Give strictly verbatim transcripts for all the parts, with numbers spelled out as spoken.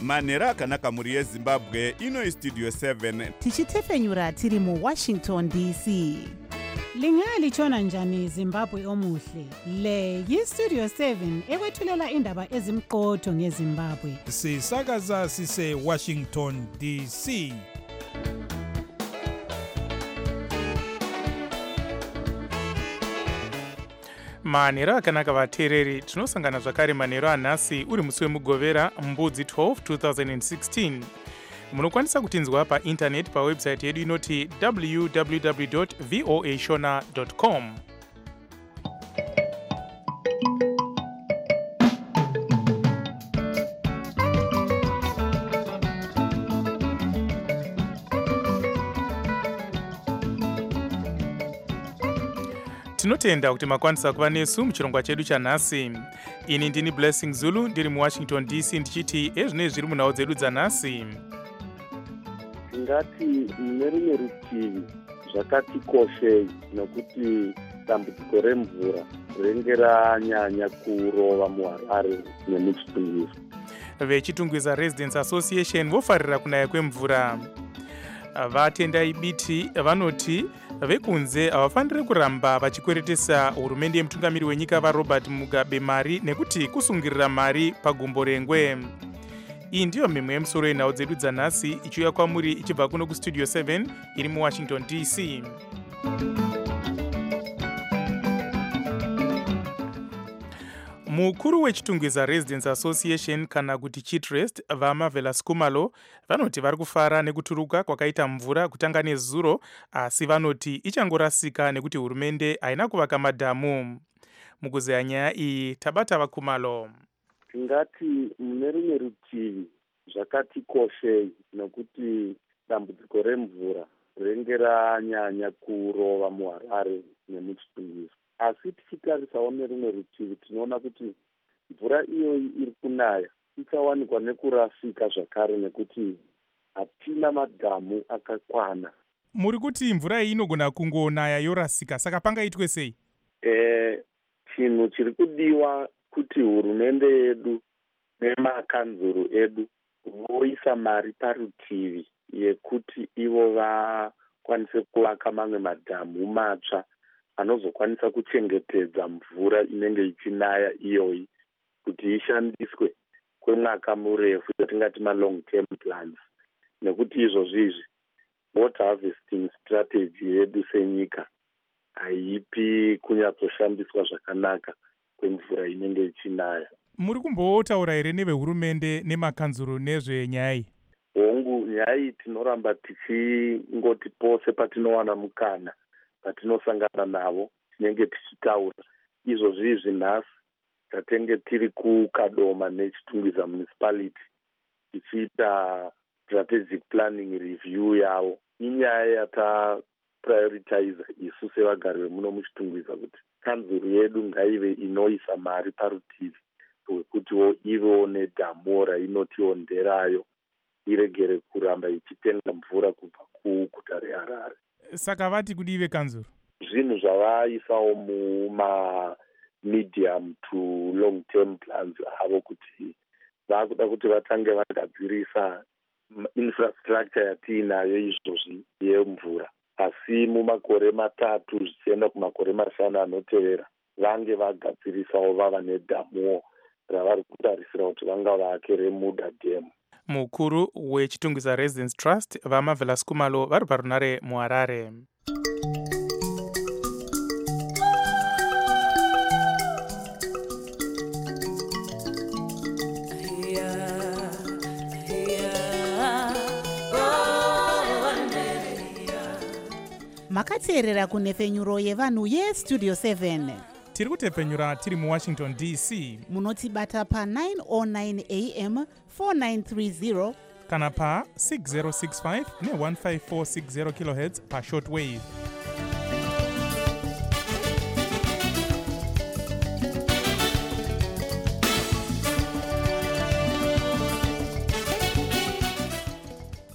manhero akanaka mhuri yezimbabwe. Ino istudio seven tichitefenyura tiri muwashington D C. Lingalitshona njani Zimbabwe omuhle? Le yistudio seven ekwethulela indaba ezimqotho ngeZimbabwe. Sisakaza sise Washington D C. manhero akanaka vateereri, tinosangana zvakare manhero anhasi uri musi wemugovera mbudzi twelve twenty sixteen. Munokwanisa kutinzwa paintaneti pawebsite yedu inoti w w w dot voa shona dot com. Tinotenda kuti makwanisa kuva nesu muchirongwa chedu chanhasi. Ini ndini Blessing Zulu ndiri muWashington D C ndichiti ezvinei zviri munhau dzedu dzanhasi. Ngati mune rimwe rutivi zvakatikoshei nokuti dambudziko remvura rinenge ranyanya kurova muHarare nemuchitungwiza. Vechitungwiza Residents Association vofarira kunaya kwemvura. Vatendai biti vanoti vekunze havafaniri kuramba vachikweretesa hurumende yemutungamiri wenyika vaRobert Mugabe mari nekuti kusungirira mari pagumbo rengwe. Iyi ndiyo mimwe yemusoro yenhau dzedu dzanhasi ichiuya kwamuri ichibva kuno kustudio seven iri muWashington D C. Mukuru wechitungwiza Residents Association kana kuti Chitrest vaMavela Skumalo vanoti vari kufara nekuturuka kwakaita mvura kutanga nezuro, asi vanoti ichangorasika nekuti hurumende haina kuvaka madhamu. Mukuzeya nyaya iyi tabata vaKumalo. Ngati mune rimwe rutivi zvakatikoshei nokuti dambudziko remvura rinenge ranyanya kurova muHarare nemuchitungwiza. Asi tichitarisawo nerimwe rutivi tinoona kuti mvura iyoyi iri kunaya ichawanikwa nekurasika zvakare nekuti hatina madhamu akakwana. Muri kuti mvura iyi inogona kungonaya yorasika, saka pangaitwe sei? Eh, chinhu chiri kudiwa kuti hurumende yedu nemakanzuru edu voisa mari parutivi yekuti ivo vakwanise kuvaka mamwe madhamu matsva anozokwanisa kuchengetedza mvura inenge ichinaya iyoyi kuti ishandiswe kwemwaka murefu yatingati ma-long term plans. Nekuti izvozvi izvi water harvesting strategy yedu senyika haipi kunyatsoshandiswa zvakanaka kwemvura inenge ichinaya. Muri kumbotaura here nevehurumende nemakanzuru nezvenyaya iyi? Hongu, nyaya iyi tinoramba tichingoti pose patinowana mukana patinosangana navo tinenge tichitaura. Izvozvi izvi nhasi tatenge tiri kuKadoma nechitungwiza municipality tichiita strategic planning review yavo. Inyaya yataprioritize isu sevagari vemuno muchitungwiza kuti kanzuru yedu ngaive inoisa mari parutivi wekutiwo ivewo nedhamu rainotionderayo iregere kuramba ichitenga mvura kubva kuguta reHarare. Saka vati kudive kanzuru? Zvinhu zvavaisawo muma medium to long term plans avo kuti vakuda kuti vatange vagadzirisa infrastructure yatiinayo izvozvi yemvura, asi mumakore matatu zvichienda kumakore mashanu anotevera vange vagadzirisawo vava nedhamuwo ravari kutarisira kuti vanga vake reMuda Dam. Mukuru wechitungwiza Residents Trust vaMavela Skumalo vari parunare muHarare. Makateerera kunefenyuro yevanhu yestudio seven. Tiri kutefenyura tiri muWashington D C. Munotibata pa nine oh nine A M four nine three zero kana pa six zero six five ne one five four six zero kilohertz pa shortwave.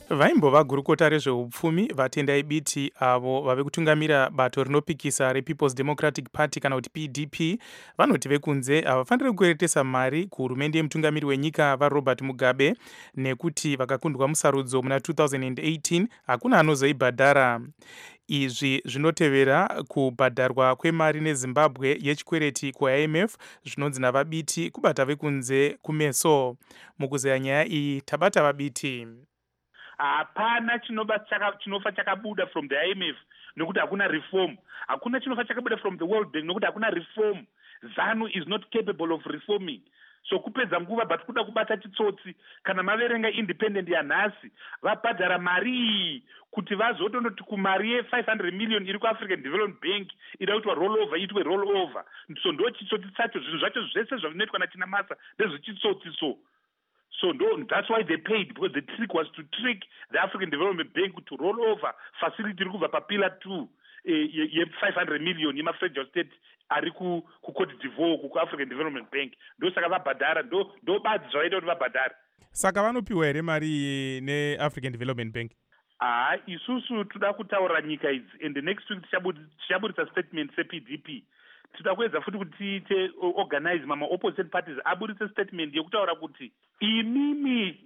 vaimbova gurukota rezveupfumi vatendai biti avo vave kutungamira bato rinopikisa rePeople's Democratic Party kana kuti P D P vanoti vekunze havafaniri kukweretesa mari kuhurumende yemutungamiri wenyika vaRobert Mugabe nekuti vakakundwa musarudzo muna two thousand eighteen hakuna anozoibhadhara. Izvi zvinotevera kubhadharwa kwemari neZimbabwe yechikwereti kuI M F zvinonzi navabiti kubata vekunze kumeso. Mukuzeya nyaya iyi tabata vabiti. Hapana chinofa chakabuda from the I M F nokuti hakuna reform. Hakuna chinofa chakabuda from the World Bank nokuti hakuna reform. ZANU is not capable of reforming. So kupedza nguva but kuda kubata chitsotsi kana maverenga independent yanhasi vabhadhara mari kuti vazotondoti kumari ye five hundred million iri kuAfrican Development Bank ida kuitwa roll over itwe roll over. So ndo chitsotsi chacho zvinhu zvacho zvese zvavinoitwa naChinamasa ndezvechitsotsi so. So no, that's why they paid, because the trick was to trick the African Development Bank to roll over facility iri kubva papillar two ye five hundred million yemafederal state ari ku Cote d'Ivoire ku African Development Bank. Ndo saka vabhadhara ndo ndo badzi zvaita kuti vabhadhare. Saka vanopiwa here mari neAfrican Development Bank? Ah, isusu toda kutaura nyika idzi and the next week tichaburitsa statement seP D P. Tida kuedza futi kuti tiite organize mama opposition parties aburitse statement yekutaura kuti imimi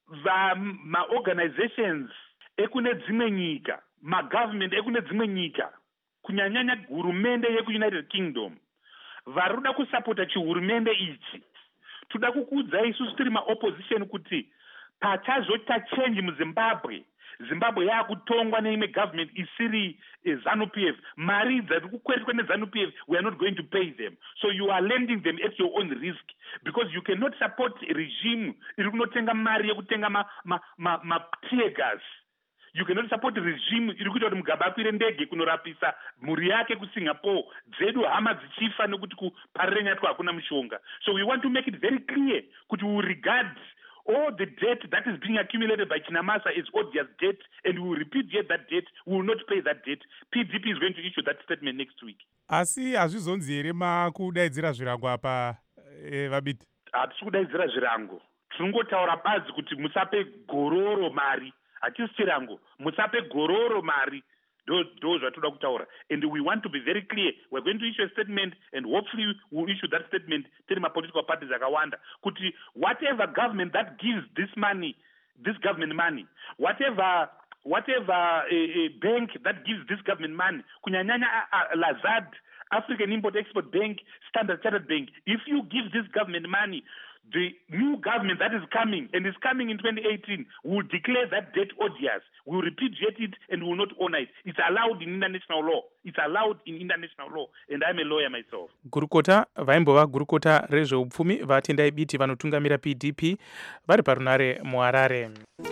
ma-organizations ekune dzimwe nyika, ma-government ekune dzimwe nyika, kunyanyanya hurumende yeku-United Kingdom, varuda kusapota chihurumende ichi. Tuda kukuudzai isusu tiri ma-opposition kuti pachazoita change muZimbabwe, Zimbabwe yakutongwa neimwe government isiri ZANU P F, mari dzari kukweretwa neZANU P F, we are not going to pay them. So you are lending them at your own risk, because you cannot support a regime iri kunotenga mari yekutenga ma ma ma, ma tear gas. You cannot support a regime iri kuita kuti Mugabe akwire ndege kunorapisa mhuri yake kuSingapore, dzedu hama dzichifa nekuti kuparire nyatwa hakuna mushonga. So we want to make it very clear kuti we regard all the debt that is being accumulated by Chinamasa is odious debt, and we will repudiate that debt. We will not pay that debt. P D P is going to issue that statement next week. Asi hazvizonzi here makudaidzira zvirango apa vabiti? Hatisi kudaidzira zvirango. Tinongotaura badzi kuti musape gororo mari. Hatisi chirango. Musape gororo mari. Those are toda kutaura. And we want to be very clear. We're going to issue a statement, and hopefully we'll issue that statement to my political parties akawanda. Kuti whatever government that gives this money, this government money, whatever whatever a, a bank that gives this government money, kunyanyanya Lazard, African Import-Export Bank, Standard Chartered Bank, if you give this government money, the new government that is coming, and is coming in twenty eighteen, will declare that debt odious, will repudiate it, and will not honor it. It's allowed in international law. It's allowed in international law, and I'm a lawyer myself. Gurukota vaimbova gurukota rezveupfumi vatendai biti vanotungamira P D P vari parunare muHarare.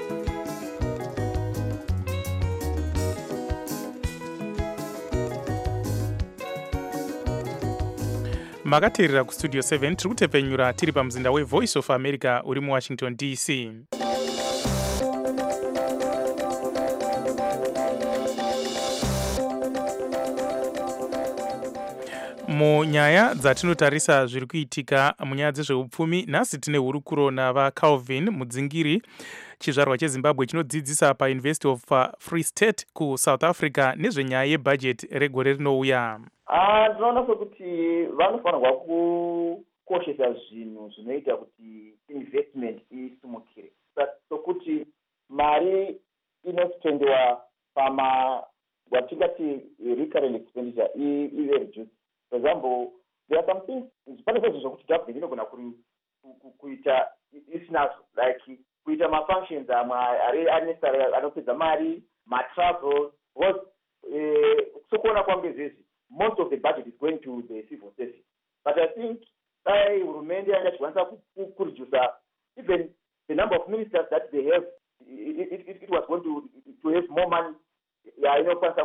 Makateerera kustudio seven tiri kutepfenyura tiri pamuzinda weVoice of America uri muWashington D C. Munyaya dzatinotarisa zviri kuitika munyaya dzezveupfumi, nhasi tine hurukuro navaCalvin Mudzingiri, chizvarwa cheZimbabwe chinodzidzisa paUniversity of Free State kuSouth Africa nezvenyaya yebudget regore rinouya. Ndinoona sekuti vanofanirwa kukoshesa zvinhu zvinoita kuti investment isimukire, sokuti mari inospendewa pama watingati recurrent expenditure ive reduced. For example, there are some things, pane zvinhu zvokuti government inogona kuita isina, like kuita mafunctions amwe ari necessary anopedza mari, matravel, because sokuona kwangu izvezvi most of the budget is going to the civil service. But I think I hurumende yangachikwanisa kureduce even the number of ministers that they have. It, it, it, it was going to to have more money. Yeah, inokwanisa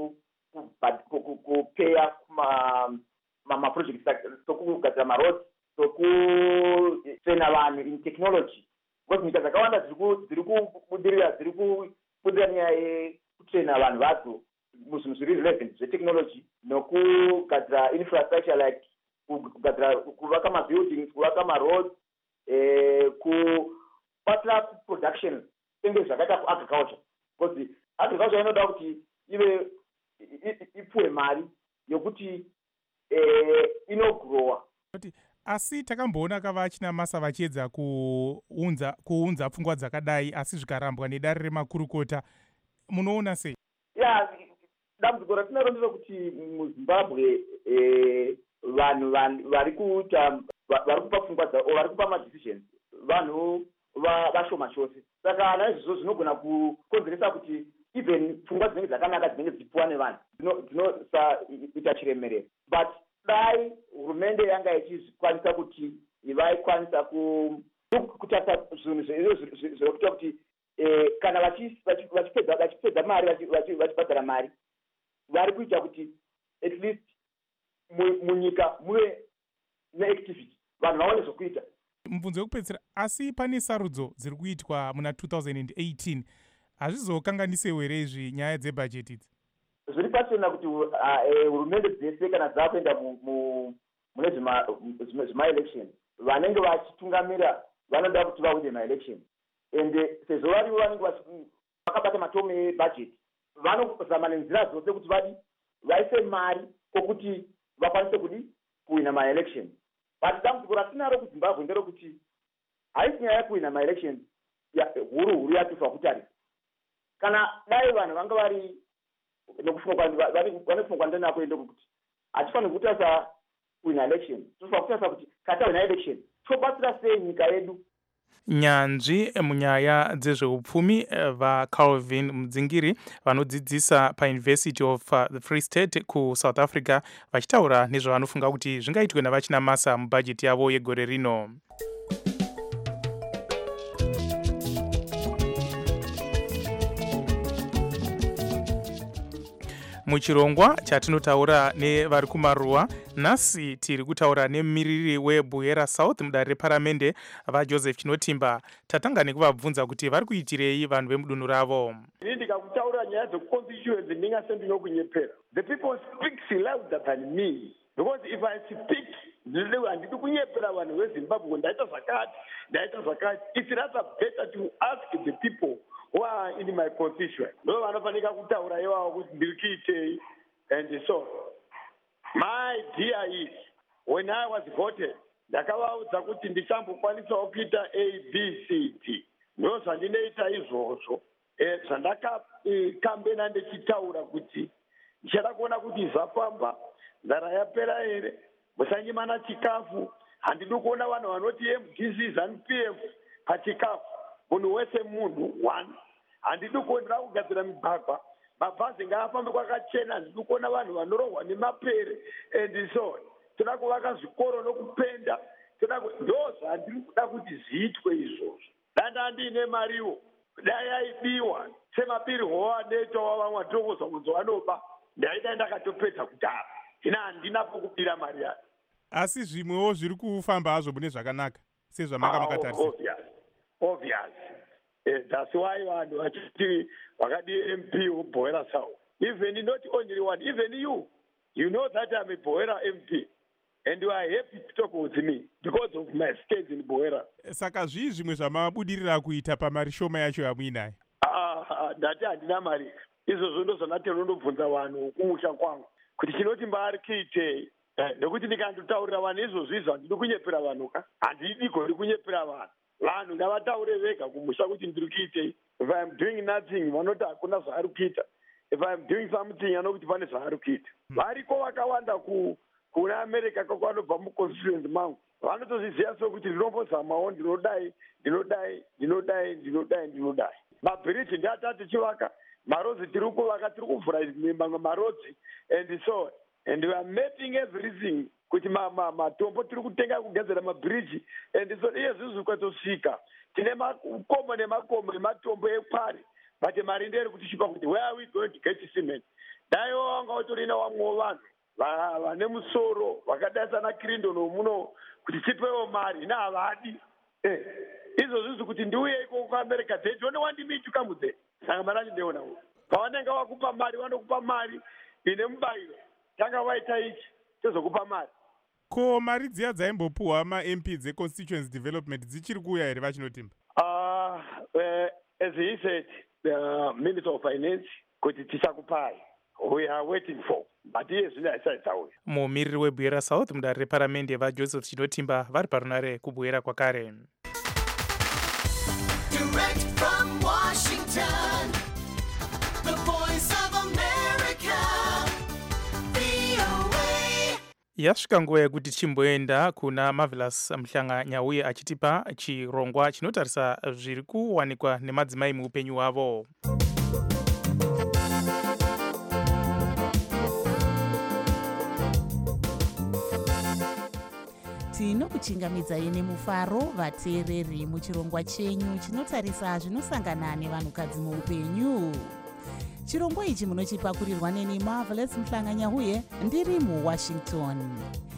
kupeya ma projects like sokugadzira maroads, sokutraina vanhu in technology. Because nyika dzakawanda dziri kubudirira dziri kubudirira nyaya yekutraina vanhu vadzo muzvinhu zviri relevant zvetechnology nokugadzira infrastructure like kugadzira kuvaka mabuildings, kuvaka maroads, kubatira production senge zvakaita kuagriculture because agriculture inoda kuti ive ipuwe mari yokuti inogrowa. Asi takamboona kavachina masa vachiedza kuunza kuunza pfungwa dzakadai asi zvikarambwa nedare remakurukota. Munoona sei? Ya, dambudziko ratinaro nderekuti muZimbabwe vanhu vari kuita vari kupa pfungwa dzavo vari kupa madecisions vanhu vashoma chose. Saka naizvozvo zvinogona kukonzeresa kuti even pfungwa dzinenge dzakanaka dzinenge dzichipuwa nevanhu dzinosaita chiremerero. But dai hurumende yanga ichikwanisa kuti vaikwanisa kutarisa zvinhu zvinokuita kuti kana vachipedza mari vachibhadhara mari vari kuita kuti at least munyika muve neactivity vanhu vaone zvokuita. Mubvunzo wekupedzisira, asi pane sarudzo dziri kuitwa muna two thousand eighteen hazvizokanganisewo here izvi nyaya dzebhajeti idzi? Zviri pachena kuti hurumende dzese kana dzakuenda mune zvemaelection vanenge vachitungamira vanoda kuti vawine maelection ende sezvo varivo vanenge vakabata matomo ebhajeti vanozama nenzira dzose kuti vadi vaise mari kokuti vakwanise kudi kuwina maelection. But dambudziko ratinaro kuZimbabwe nderekuti haisi nyaya yekuwina maelection huru huru yatifa kutarisa. Kana dai vanhu vanga vari vanofunga kwandani nako ende kuti hatifaniri kutarisa kuwina election, tofanira kutarisa kuti kana tawina election tobatsira sei nyika yedu. Nyanzvi munyaya dzezveupfumi vaCalvin Mudzingiri vanodzidzisa paUniversity of the Free State kuSouth Africa vachitaura nezvavanofunga kuti zvingaitwe navachina masa mubhajeti yavo yegore rino. Muchirongwa chatinotaura nevari kumaruwa, nhasi tiri kutaura nemumiriri weBuhera South mudare reparamende vaJoseph Chinotimba. Tatanga nekuvabvunza kuti vari kuitirei vanhu vemudunhu ravo. Ndikakutaura nyaya dzeconstituency ndingasendinyekunyepera. The people speak louder than me because if I speak handidi kunyepera vanhu veZimbabwe ndaita zvakati ndaita zvakati. It's rather better to ask the people who are in my constituency. No vanofanika kutaura iwawo kuti ndiri kuitei and so my idea is when I was voted ndakavaudza kuti ndichambokwanisa kuita A B C D. Ndo zvandinoita izvozvo. Zvandakakambena ndichitaura kuti ndichada kuona kuti zvafamba, nzara yapera here, musanyimana chikafu. Handidi kuona vanhu vanoti M D C zanu P F pachikafu. Munhu wese munhu one. Handidi kuonera kugadzira migwagwa, mabhazi ngaafambe kwakachena. Handidi kuona vanhu vanorohwa nemapere and so on. Toda kuvaka zvikoro nokupenda. Ndo zvandiri kuda kuti zviitwe izvozvo. Danda ndiine mariwo dai aibiwa semabirwo anoitwa vamwe vatongozwa kunzi vanoba ndaida ndakatopedza kudhara. Hina handina pokubira mari yacho. Asi zvimwewo zviri kufamba hazvo mune zvakanaka sezvamanga makatarisa. Obvious. Uh, that's why vanhu vachiti vakadi M P weBuhera South. Even not only one, even you, you know that I'm a Buhera M P. And you are happy to talk with me because of my skills in Buhera. Saka zvii zvimwe zvamabudirira kuita pamari shoma yacho yamuinayo? Ah, ndati handina mari. Izvozvo ndo zvandatero ndobvunza vanhu kumusha kwangu kuti Chinotimba ari kuitei. Nekuti ndikandotaurira vanhu izvozvo izvo handidi kunyepera vanhu ka. Handidi gori kunyepera vanhu. Vanhu ngavataure vega kumusha kuti ndiri kuitei. If I am doing nothing, vanoti hakuna zvaari kuita. If I am doing something, anokuti pane zvaari kuita. Variko vakawanda ku kuna America kwakwanobva muconstituency mangu. Vanotozviziva sokuti ndinombozamawo ndinodai ndinodai ndinodai ndinodai ndinodai. Mabhiriji ndiatati chivaka, marodzi tiri kuvaka, tiri kuvhura mamwe marodzi and so on. And we are making everything kuti matombo tiri kutenga kugadzira mabhiriji and so iye zvinhu zvikwatosvika. Tine makomo nemakomo nematombo ekwari. But mari nderi kuti chipa kuti where are we going to get cement? Daiwo wanga utorina wamwewo vanhu vane musoro vakadai sana Clinton muno kuti tipewo mari ina havadi. Eh, izvo zvizi kuti ndiuye iko kuAmerica they don't want me to come there. Saka mari andiona pavanenge vakupa mari vanokupa mari ine mubairo. Tanga waita ichi tozokupa mari. Ko mari dziya dzaimbopuhwa maM P dzeconstituency development dzichiri kuuya here vaChinotimba? Ah, uh, as he said, the Minister of Finance, kuti tichakupai. We are waiting for. But yes, it's away. Mumiriri webwera South mudare reparamende vaJoseph Chinotimba vari parunare kubwera kwakare. Direct from Washington, the voice of America, V O A. Yasvika nguva yekuti chimboenda kuna Marvelous Muhlanga Nyauye achitipa chirongwa chinotarisa zviri kuwanikwa nemadzimai muupenyu hwavo. tinokuchingamidzai nemufaro vateereri muchirongwa chenyu chinotarisa zvinosangana nevanhukadzi muupenyu. Chirongwa ichi munochipakurirwa neni Marvelous Muhlanga Nyauye ndiri muWashington.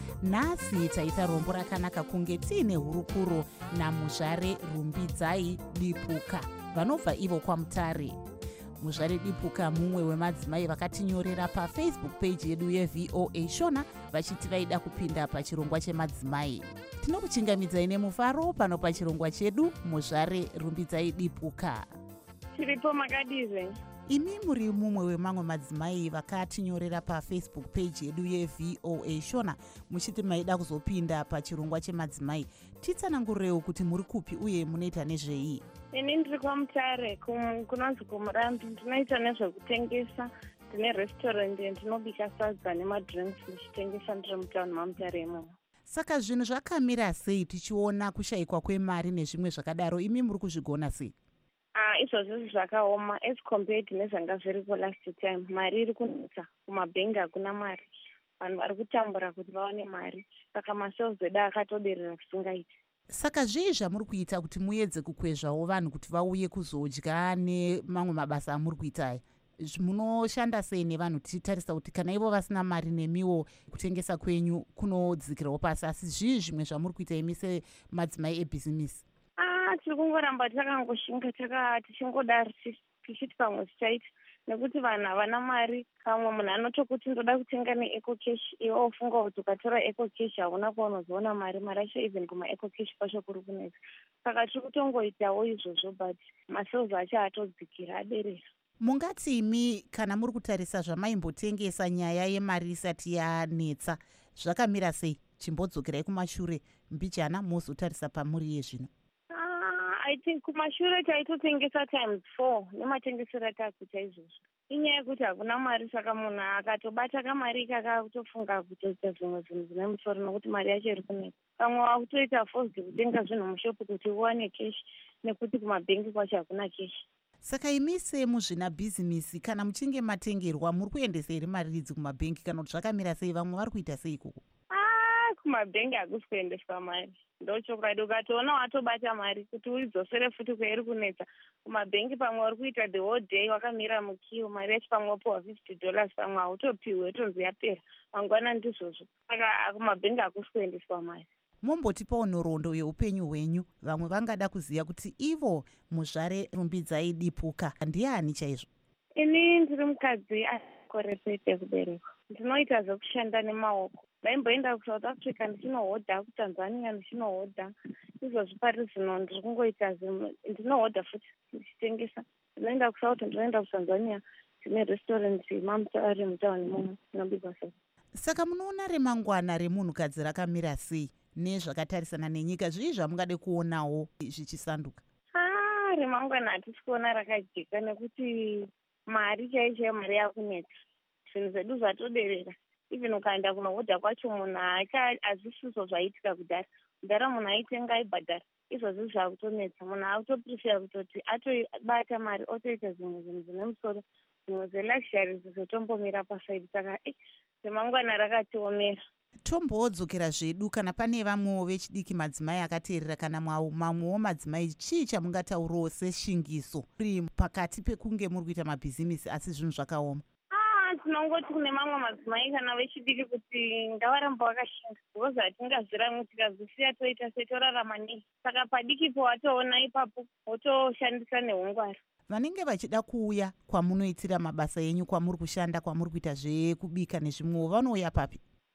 Nhasi taita rombo rakanaka kunge tiine hurukuro naMuzvare Rumbidzai Dipuka vanobva ivo kwaMutare. Muzvare Dipuka mumwe wemadzimai vakatinyorera pafacebook page yedu yeV O A Shona vachiti vaida kupinda pachirongwa chemadzimai. Tinokuchingamidzai nemufaro pano pachirongwa chedu Muzvare Rumbidzai Dipuka. Tiripo makadize. Imi muri mumwe wemamwe madzimai vakatinyorera pafacebook page yedu yeV O A Shona muchiti maida kuzopinda pachirongwa chemadzimai. Titsanangurirewo kuti muri kupi uye munoita nezvei? Ini ndiri kwaMutare kunonzi kuMurambi, ndinoita nezvekutengesa. Tine restaurant ndinobika sadza nemadrinks ndichitengesa ndiri mutauni maMutare imomo. Saka zvinhu zvakamira sei tichiona kushayikwa kwemari nezvimwe zvakadaro, imi muri kuzvigona sei? Ah, izvozvo zvakaoma as compared nezvanga zviriko last time. Mari iri kunetsa kumabhengi, hakuna mari. Vanhu vari kutambura kuti vaone mari. Saka masales edu akatoderera kusingaiti. Saka zvii zvamuri kuita kuti muedze kukwezvawo vanhu kuti vauye kuzodya nemamwe mabasa amuri kuita? Munoshanda sei nevanhu tichitarisa kuti kana ivo vasina mari nemiwo kutengesa kwenyu kunodzikirawo pasi, asi zvii zvimwe zvamuri kuita imi semadzimai ebhizimisi? Ah, tiri kungoramba takangoshinga taka tichingodari tichiti pamwe tichaita nekuti vanhu havana mari. Kamwe munhu anotokuti ndoda kutenga neeco cash, iwe ofunga kuti ukatora eco cash hauna kwaunozoona mari. Mari acho even kumaeco cash kwacho kuri kunetsa. Saka tiri kutongoitawo izvozvo but masales acho haatodzikira, aderera. Mungati imi kana muri kutarisa zvamaimbotengesa nyaya yemari isati yanetsa zvakamira sei? Chimbodzokerai kumashure mbijana mozotarisa pamuri yezvino. I think kumashure taitotengesa times four nematengesero atakuita izvozvo. Inyaya yekuti hakuna mari, saka munhu akatobata kamari kaka kutofunga kutoita zvimwe zvinhu zvine musoro nokuti mari yacho iri kunetsa. Pamwe wakutoita forced kutenga zvinhu mushopu kuti uwane cash nekuti kumabhengi kwacho hakuna cash. Saka imi semuzvina bhizimisi kana muchinge matengerwa muri kuendesa here mari idzi kumabhengi kana kuti zvakamira sei? Vamwe vari kuita sei ikoko? Ah, kumabhengi hakusi kuendeswa mari. Ndochokwadi ukatoona watobata mari kuti uidzosere futi kwairi kunetsa kumabhengi, pamwe uri kuita the whole day wakamira mukiwo, mari yacho pamwe wapiwa fifty dollars, pamwe hautopiwe wetonzi yapera mangwana ndizvozvo. Saka kumabhengi hakusi kuendeswa mari. Mombotipawo nhoroondo yeupenyu hwenyu. Vamwe vangada kuziva kuti ivo Muzvare Rumbidzai Dipuka ndiani chaizvo? Ini ndiri mukadzi akore pete kuberekwa. Ndinoita zvekushanda nemaoko. Ndaimboenda kuSouth Africa ndichinohodha, kuTanzania ndichinohodha. Izvozvi pari zvino ndiri kungoita ndinohodha futi ndichitengesa. Ndinoenda kuSouth, ndinoenda kuTanzania. Tine restaurant maMutare mutauni imomo inobikwa sadza. Saka munoona remangwana remunhukadzi rakamira sei nezvakatarisana nenyika? Zvii zvamungade kuonawo zvichisanduka? Ah, remangwana hatisi kuona rakajeka nekuti mari chaicho mari yakunetsa. Zvinhu zvedu zvatoderera. Even ukaenda kunohodha kwacho munhu hazvisiso zvaitika kudhara. Kudhara munhu aitenga aibhadhara. Izvozvi zvakutonetsa. Munhu akutoprefera kutoti atobata mari otoita zvimwe zvinhu zvine musoro, zvimwe zveluxury zvizotombomira pasaidi. Saka remangwana rakatiomera. Tomboodzokera zvedu kana pane vamwewo vechidiki madzimai akateerera kana mamwewo madzimai, chii chamungataurawo seshingiso uri pakati pekunge muri kuita mabhizimisi asi zvinhu zvakaoma? Tinongoti kune mamwe madzimai kana vechidiki kuti ngavaramba vakashinga, because hatingazviramwi tikazvisiya toita setorarama nei. Saka padikipo watoona ipapo wotoshandisa neungwara. Vanenge vachida kuuya kwamunoitira mabasa enyu, kwamuri kushanda, kwamuri kuita zvekubika nezvimwewo, vanouya papi?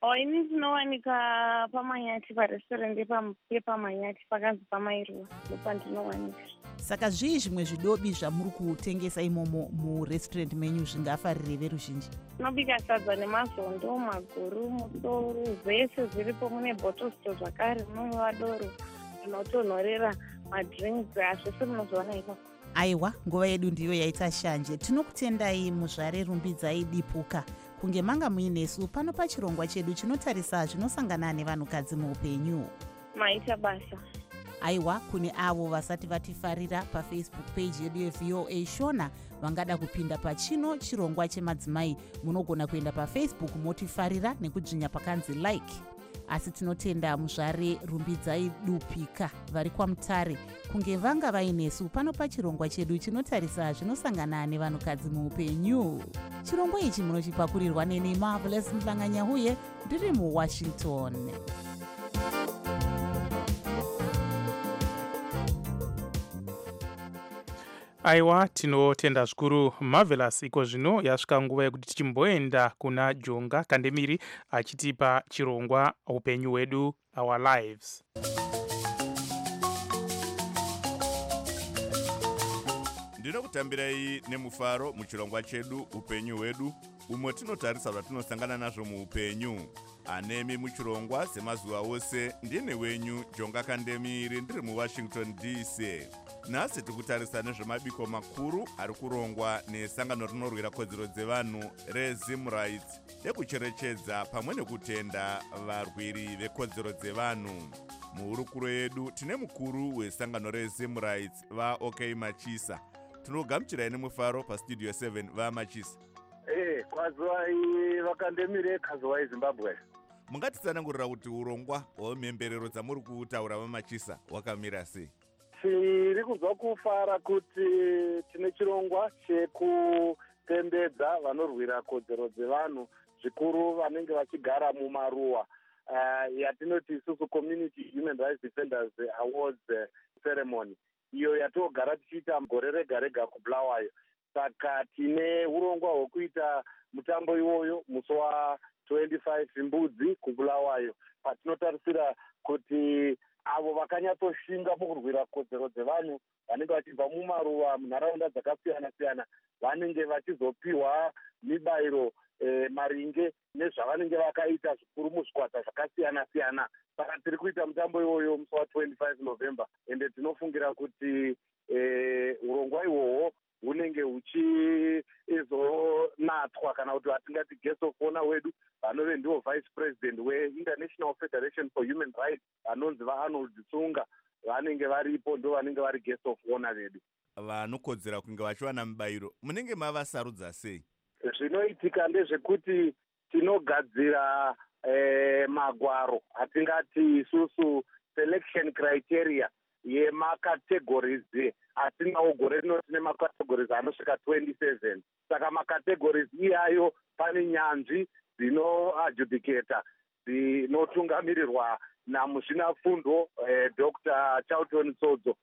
o ini tinowanika pamanyati parestaurant yepamanyati pakanzi pamairuwa ndopandinowanika. Saka zvii zvimwe zvidobi zvamuri kutengesa imomo murestaurant menyu zvingafarire veruzhinji? Tinobika sadza nemazondo, maguru, musoro, zvese zviripo. Mune bottle store zvakare, munova doro, zvinotonhorera, madrinks, zvese munozowana ipapo. Aiwa, nguva yedu ndiyo yaita shanje. Tinokutendai muzvare rumbidzai dipuka kunge manga muinesu pano pachirongwa chedu chinotarisa zvinosangana nevanhukadzi muupenyu. Maita basa. Aiwa, kune avo vasati vatifarira pafacebook page yedu yeV O A Shona vangada kupinda pachino chirongwa chemadzimai, munogona kuenda pafacebook motifarira nekudzvinya pakanzi like. Asi tinotenda muzvare rumbidzai dupika vari kwaMutare kunge vanga vainesu pano pachirongwa chedu chinotarisa zvinosangana nevanhukadzi muupenyu. Chirongwa ichi munochipakurirwa neni Marvelous Mhlanganyahuye ndiri muWashington. Aiwa, tinotenda zvikuru Marvelous. Iko zvino yasvika nguva yekuti tichimboenda kuna Jonga Kandemiri achitipa chirongwa upenyu hwedu, our lives. Ndinokutambirai nemufaro muchirongwa chedu upenyu hwedu, umwe tinotarisa zvatinosangana nazvo muupenyu. Anemi muchirongwa semazuva ose ndine wenyu Jonga Kandemiri ndiri muWashington D C. Nhasi tikutarisa nezvemabiko makuru ari kurongwa nesangano rinorwira kodzero dzevanhu reZim Rights ekucherechedza pamwe nekutenda varwiri vekodzero dzevanhu. Muhurukuro yedu tine mukuru wesangano reZim Rights vaOK Machisa. Tinogamuchirai nemufaro pastudio seven vaMachisa. Eh, kwazwai vakandemire kazwai Zimbabwe. Mungatitsanangurira kuti urongwa hwemhemberero dzamuri kutaura vaMachisa hwakamira sei? Tiri kuzwa kufara kuti tine chirongwa chekutendedza vanorwira kodzero dzevanhu, zvikuru vanenge vachigara mumaruwa, uh, yatinoti isusu Community Human Rights Defenders Awards Ceremony, iyo yatogara tichiita gore rega rega kuBulawayo. Saka tine urongwa hwekuita mutambo iwoyo musi wa25 Mbudzi kuBulawayo, patinotarisira kuti avo vakanyatsoshinga mukurwira kodzero dzevanhu vanenge vachibva mumaruwa munharaunda dzakasiyana siyana vanenge vachizopiwa mibayiro eh, maringe nezvavanenge vakaita zvikuru muzvikwata zvakasiyana siyana. Saka tiri kuita mutambo iwoyo musi wa25 November, ende tinofungira kuti eh, urongwa ihwohwo hunenge huchizonatswa kana kuti vatingati guest of honor wedu vanove ndivo vice president weInternational Federation for Human Rights vanonzi vaArnold Tsunga vanenge varipo, ndo vanenge vari guest of honor vedu. Vanokodzera kunge vachiwana mubayiro munenge mavasarudza sei? Zvinoitika ndezvekuti tinogadzira eh, magwaro atingati isusu selection criteria yemacategories atinawo gore rino tine macategories anosvika twenty-seven. Saka macategories iyayo pane nyanzvi dzinoadjudicata dzinotungamirirwa namuzvinafundo eh, Doctor Charlton Sodzo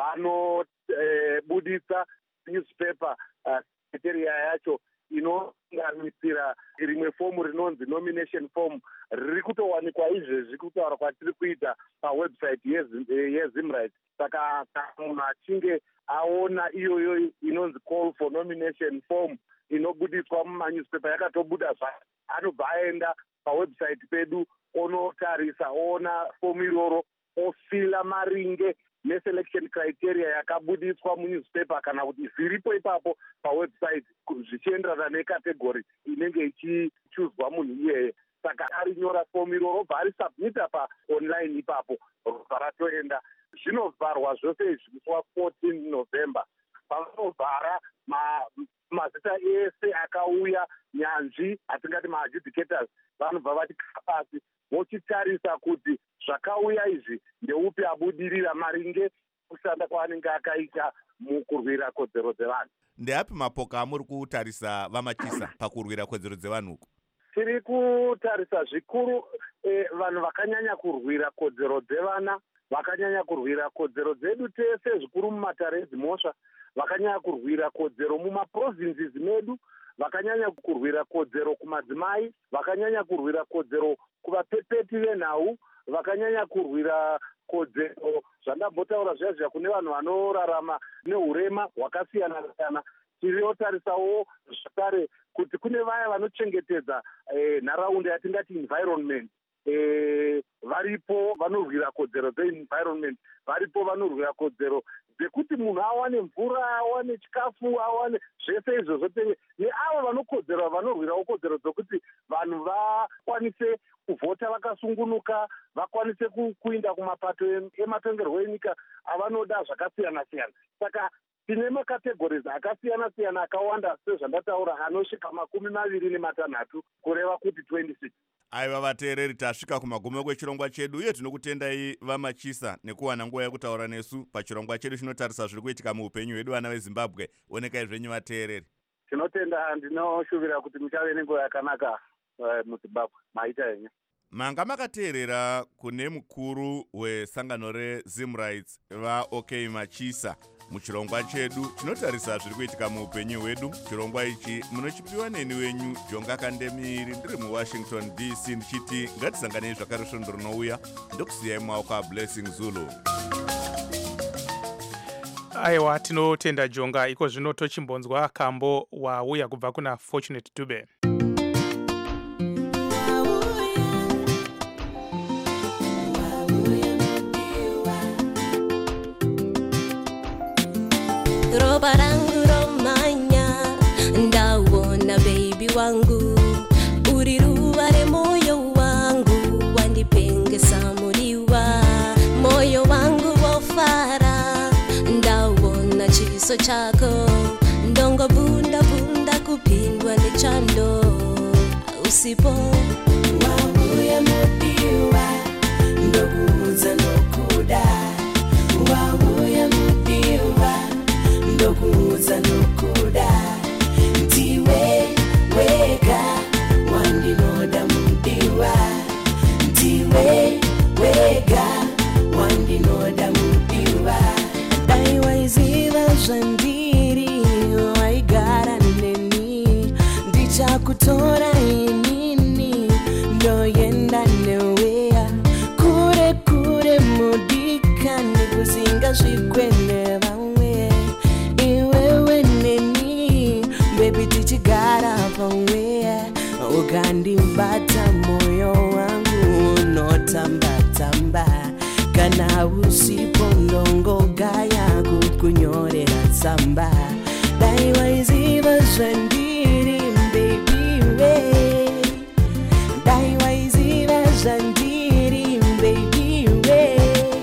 vanobudisa eh, newspaper uh, criteria yacho inounganisira rimwe fomu rinonzi nomination form riri kutowanikwa izvezvi kutaura kwatiri kuita pawebsite yeZim Rights. Saka munhu achinge aona iyoyo inonzi call for nomination form inobudiswa mumanewspaper yakatobuda zvayo, anobva aenda pawebsite pedu onotarisa oona fomu iroro ofila maringe neselection criteria yakabudiswa munewspaper kana kuti zviripo ipapo pawebsite zvichienderana nekategori inenge ichichuzwa munhu iyeye. Saka arinyora fomu iroro obva arisubmita paonline ipapo, robva ratoenda. Zvinovharwa zvose izvi musi wa14 November. Pavanovhara mazita ese akauya nyanzvi atingati maadjudicators vanobva vatikara pasi vochitarisa kuti zvakauya izvi ndeupi abudirira maringe kushanda kwaanenge akaita mukurwira kodzero dzevanhu. Ndeapi mapoka amuri kutarisa vaMachisa pakurwira kodzero dzevanhu uku? Tiri kutarisa zvikuru eh, vanhu vakanyanya kurwira kodzero dzevana, vakanyanya kurwira kodzero dzedu tese zvikuru mumatare edzimhosva, vakanyanya kurwira kodzero mumaprovinces medu, vakanyanya kurwira kodzero kumadzimai, vakanyanya kurwira kodzero kuvapepeti venhau, vakanyanya kurwira kodzero zvandambotaura zviya zviya kune vanhu vanorarama neurema hwakasiyana siyana. Tiriyotarisawo zvakare kuti kune vaya vanochengetedza eh, nharaunda yatingati environment. Eh, varipo vanorwira kodzero dze-environment, varipo vanorwira kodzero dzekuti munhu awane mvura, awane chikafu, awane zvese izvozvo. Neavo vanokodzera vanorwirawo kodzero dzokuti vanhu vakwanise kuvhota vakasungunuka, vakwanise kuinda kumapato ematongerwo enyika avanoda zvakasiyana siyana. Saka tine makategories akasiyana siyana akawanda sezvandataura anosvika makumi maviri nematanhatu kureva kuti twenty-six. Aiva vateereri, tasvika kumagumo kwechirongwa chedu uye tinokutendai vamachisa nekuwana nguva yekutaura nesu pachirongwa chedu chinotarisa zviri kuitika muupenyu hwedu vana veZimbabwe. Onekai zvenyu vateereri. Tinotenda, ndinoshuvira kuti muchave nenguva yakanaka uh, muZimbabwe. Maita henyu. Manga makateerera kune mukuru wesangano reZimrights vaOK Machisa muchirongwa chedu chinotarisa zviri kuitika muupenyu hwedu. Chirongwa ichi munochipiwa neni wenyu Jonga Kandemiri, ndiri muWashington D C, ndichiti ngatisanganei zvakare svondo rinouya. Ndokusiyai mumaoko aBlessing Zulu. Aiwa, tinotenda Jonga. Iko zvino tochimbonzwa kambo wauya kubva kuna Fortunate Dube. Roba rangu romanya, ndawona baby wangu, uri ruva remoyo wangu, wandipengesa muriwa, moyo wangu wofara, ndawona chiso chako, ndongo bunda bunda kupindwa nechando, usipo wauya mudiwa, ndokuudza nokuda, wauya mudiwa, ndokuudza nokuda, ndiwe wega wandinoda mudiwa, ndiwe wega wandinoda mudiwa. Dai waiziva zvandiri waigara neni, ndichakutora inini ndoenda newe kure kure mudikani kuzinga zvikwene vamwe, iwewe neni baby tichigara pamwe, ukandibata moyo wangu unotamba tamba, kana usipo ndongogaya kukunyorera tsamba. Dai waiziva zvandiri baby we, dai waiziva zvandiri baby we.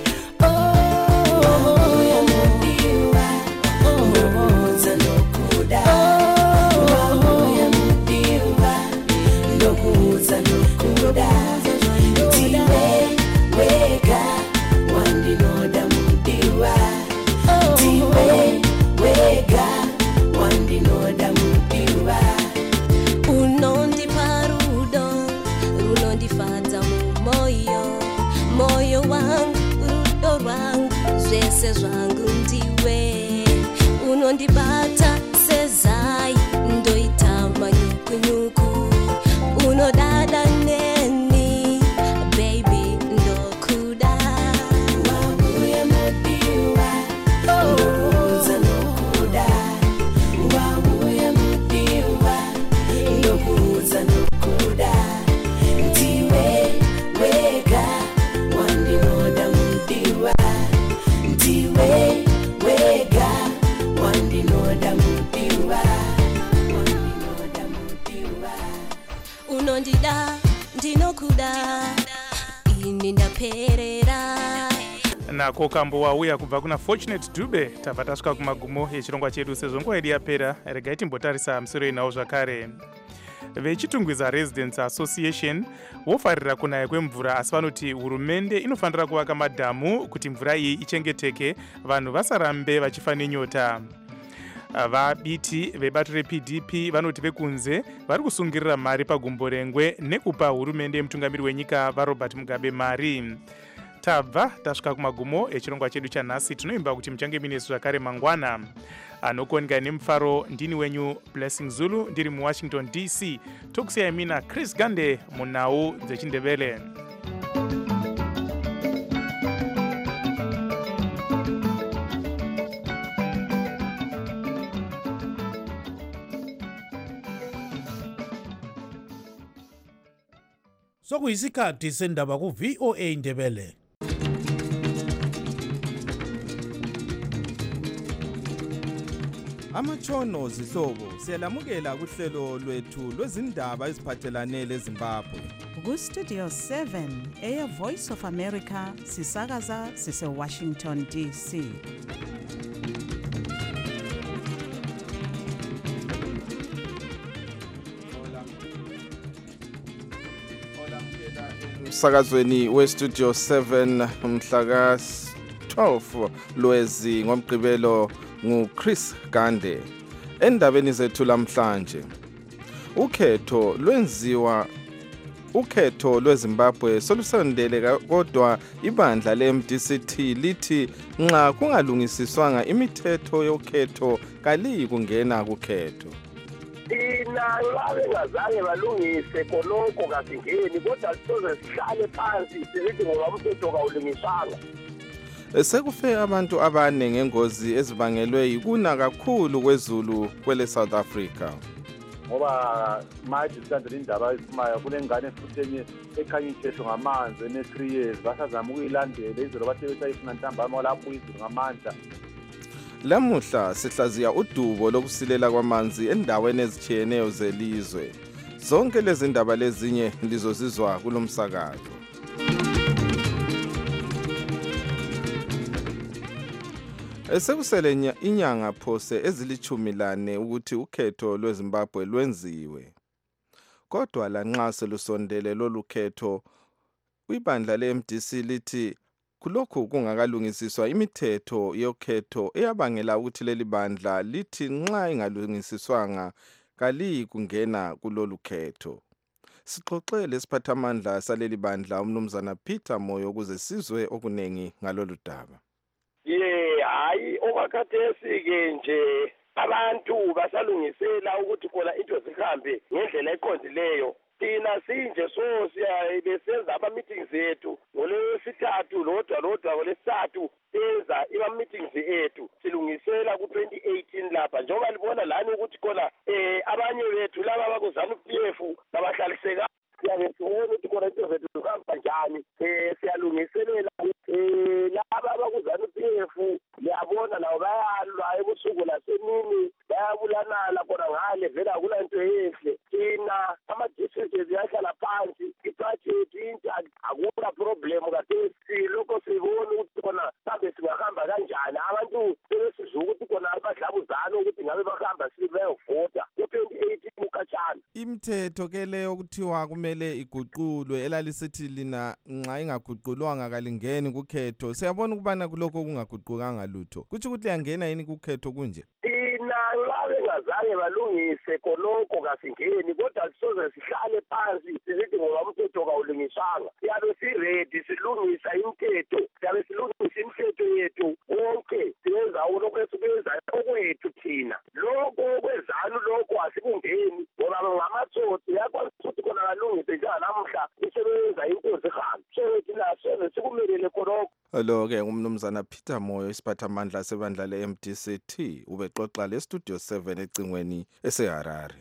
Zvese zvangu ndiwe, unondibata sezai, ndoita manyukunyuku, unodada neni, baby ndokuda. Wauya mudiwa, ndokuudza nokuda, wauya mudiwa, ndokuudza nokuda, ndiwe wega wandinoda mudiwa, ndiwe wega wandinoda mudiwa, wandinoda mudiwa. Unondida ndinokuda, ini ndaperera. Nako kambo wauya kubva kuna Fortunate Dube. Tabva tasvika kumagumo echirongwa chedu. Sezvo nguva yedu yapera, regai timbotarisa musoro inawo zvakare. Vechitungwiza Residents Association vofarira kunaya kwemvura, asi vanoti hurumende inofanira kuvaka madhamu kuti mvura iyi ichengeteke, vanhu vasarambe vachifa nenyota. Vabiti vebato reP D P vanoti vekunze vari kusungirira mari pagumbo rengwe nekupa hurumende yemutungamiri wenyika vaRobert Mugabe mari. tabva tasvika kumagumo echirongwa chedu chanhasi. Tinoimba kuti muchange mine zvakare mangwana. Anokonga nemufaro ndini wenyu Blessing Zulu ndiri muWashington D C. Tokusiyai mina Chris Gande munhau dzechindevele. Sokuyisikhathi sendaba ku V O A Ndebele. Amatshono zihlobo siyalamukela kuhlelo lwethu lwezindaba eziphathelane leZimbabwe. Ku Studio seven eya Voice of America sisakaza sise Washington D C. Sakazweni we Studio seven mhla ka twelve lwezi ngomgqibelo ngu Chris Gande. Endabeni zethu lamhlanje, ukhetho lwenziwa ukhetho lweZimbabwe solusondele kodwa ibandla le-M D C T lithi nxa kungalungisiswanga imithetho yokhetho kaliyi kungena kukhetho. Thina nxa bengazange balungise khonokho kasingeni, kodwa sizoze sihlale phansi sizithi ngoba umthetho kawulungiswanga. Sekufe abantu abane ngengozi ezibangelwe yikuna kakhulu kwezulu kwele South Africa. Ngoba manje silandela indaba eziphumayo kunengane futhi enye ekhanya ithetho ngamanzi ene three years basazama ukuyilandela izolo bathe besayifuna ntambama lapho izulu ngamandla. Lamuhla sihlaziya udubo lokusilela kwamanzi endaweni ezitshiyeneyo zelizwe. Zonke lezi ndaba lezinye lizozizwa kulomsakazo. Esekusele inyanga phose ezilichumi lane ukuthi ukhetho lweZimbabwe lwenziwe. Kodwa lanxa selusondele lolukhetho, ibandla le-M D C lithi kulokhu kungakalungisiswa imithetho yokhetho eyabangela ukuthi leli bandla lithi nxa ingalungisiswanga kaliyi kungena kulolukhetho. Sixoxele isiphathamandla saleli bandla umnumzana Peter Moyo ukuze sizwe okunengi ngalolu daba. Ye hayi okwakhathesi ke nje abantu basalungisela ukuthi khona into zihambe ngendlela eqondileyo. Thina sinje so siyabesenza ama-meetings ethu ngolwesithathu lodwa lodwa ngolwesithathu senza ima-meetings ethu silungisela ku-twenty eighteen lapha njengoba libona lani ukuthi khona um abanye bethu laba abakuzana u-P F nabahlaliseka siyabe sibona ukuthi khona into zethu zihamba njani um siyalungiselela um laba abakuzana u-P F liyabona nabo bayalwa ebusuku lasemini bayabulanala khona ngale vele akula nto enhle. Thina ama-districts yahlala phansi ibudget intaki akula problem kade silokho sibona ukuthi khona mhlawumbe singahamba kanjani abantu sebesiza ukuthi khona abadlabuzane ukuthi ngabe bahamba sibeyovota ku-twenty eighteen ukhatshana. Imithetho ke leyo kuthiwa kumele iguqulwe elalisithi lina nxa ingaguqulwanga kalingeni kukhetho. Siyabona ukubana kulokho kungaguqukanga lutho. Kuthi ukuthi yangena yini kukhetho kunje? Thina nxa bengazange balungise khonokho kasingeni, kodwa sizoze sihlale phansi sizithi ngoba umthetho kawulungiswanga. Siyabe siredi silungisa imithetho, siyabe silungisa imithetho yethu wonke siyenza lokho esikwenzayo okwethu thina. Lokho okwezanu lokho asikungeni ngoba ngamatsotsi yakwazi ukuthi khona balungise njenganamuhla isebenza into zihambe. So thina soze sikumelele khonokho. Lo-ke umnumzana Peter Moyo isiphathamandla sebandla le-M D C T ubexoxa le-Studio seven ecingweni eseHarare.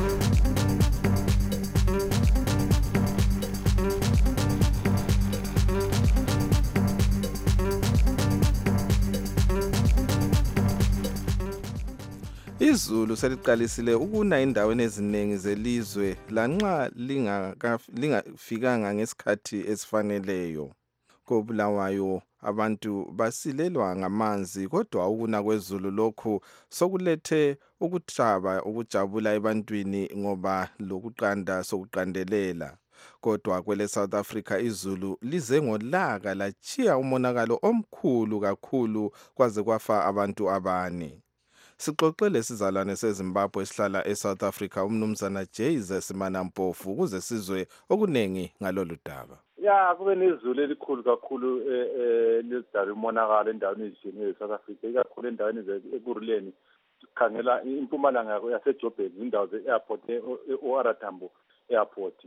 Izulu seliqalisile ukuna endaweni eziningi zelizwe lanxa lingafikanga ngesikhathi esifaneleyo. KoBulawayo abantu basilelwa ngamanzi kodwa ukuna kwezulu lokhu sokulethe ukuthaba ukujabula ebantwini ngoba lokuqanda sokuqandelela. Kodwa kwele South Africa izulu lize ngolaka lachiya umonakalo omkhulu kakhulu kwaze kwafa abantu abane. Sixoxele sizalwane seZimbabwe esihlala eSouth Africa umnumzana Jayze Simana Mpofu ukuze sizwe okunengi ngalolu daba. ya kube nezulu elikhulu kakhulu elidala umonakalo endaweni ezitshiyeneyo e-South Africa, ikakhulu endaweni ekuruleni sikhangela impumalanga yaseJoburg, indawo ze-airport e-O R Tambo airport.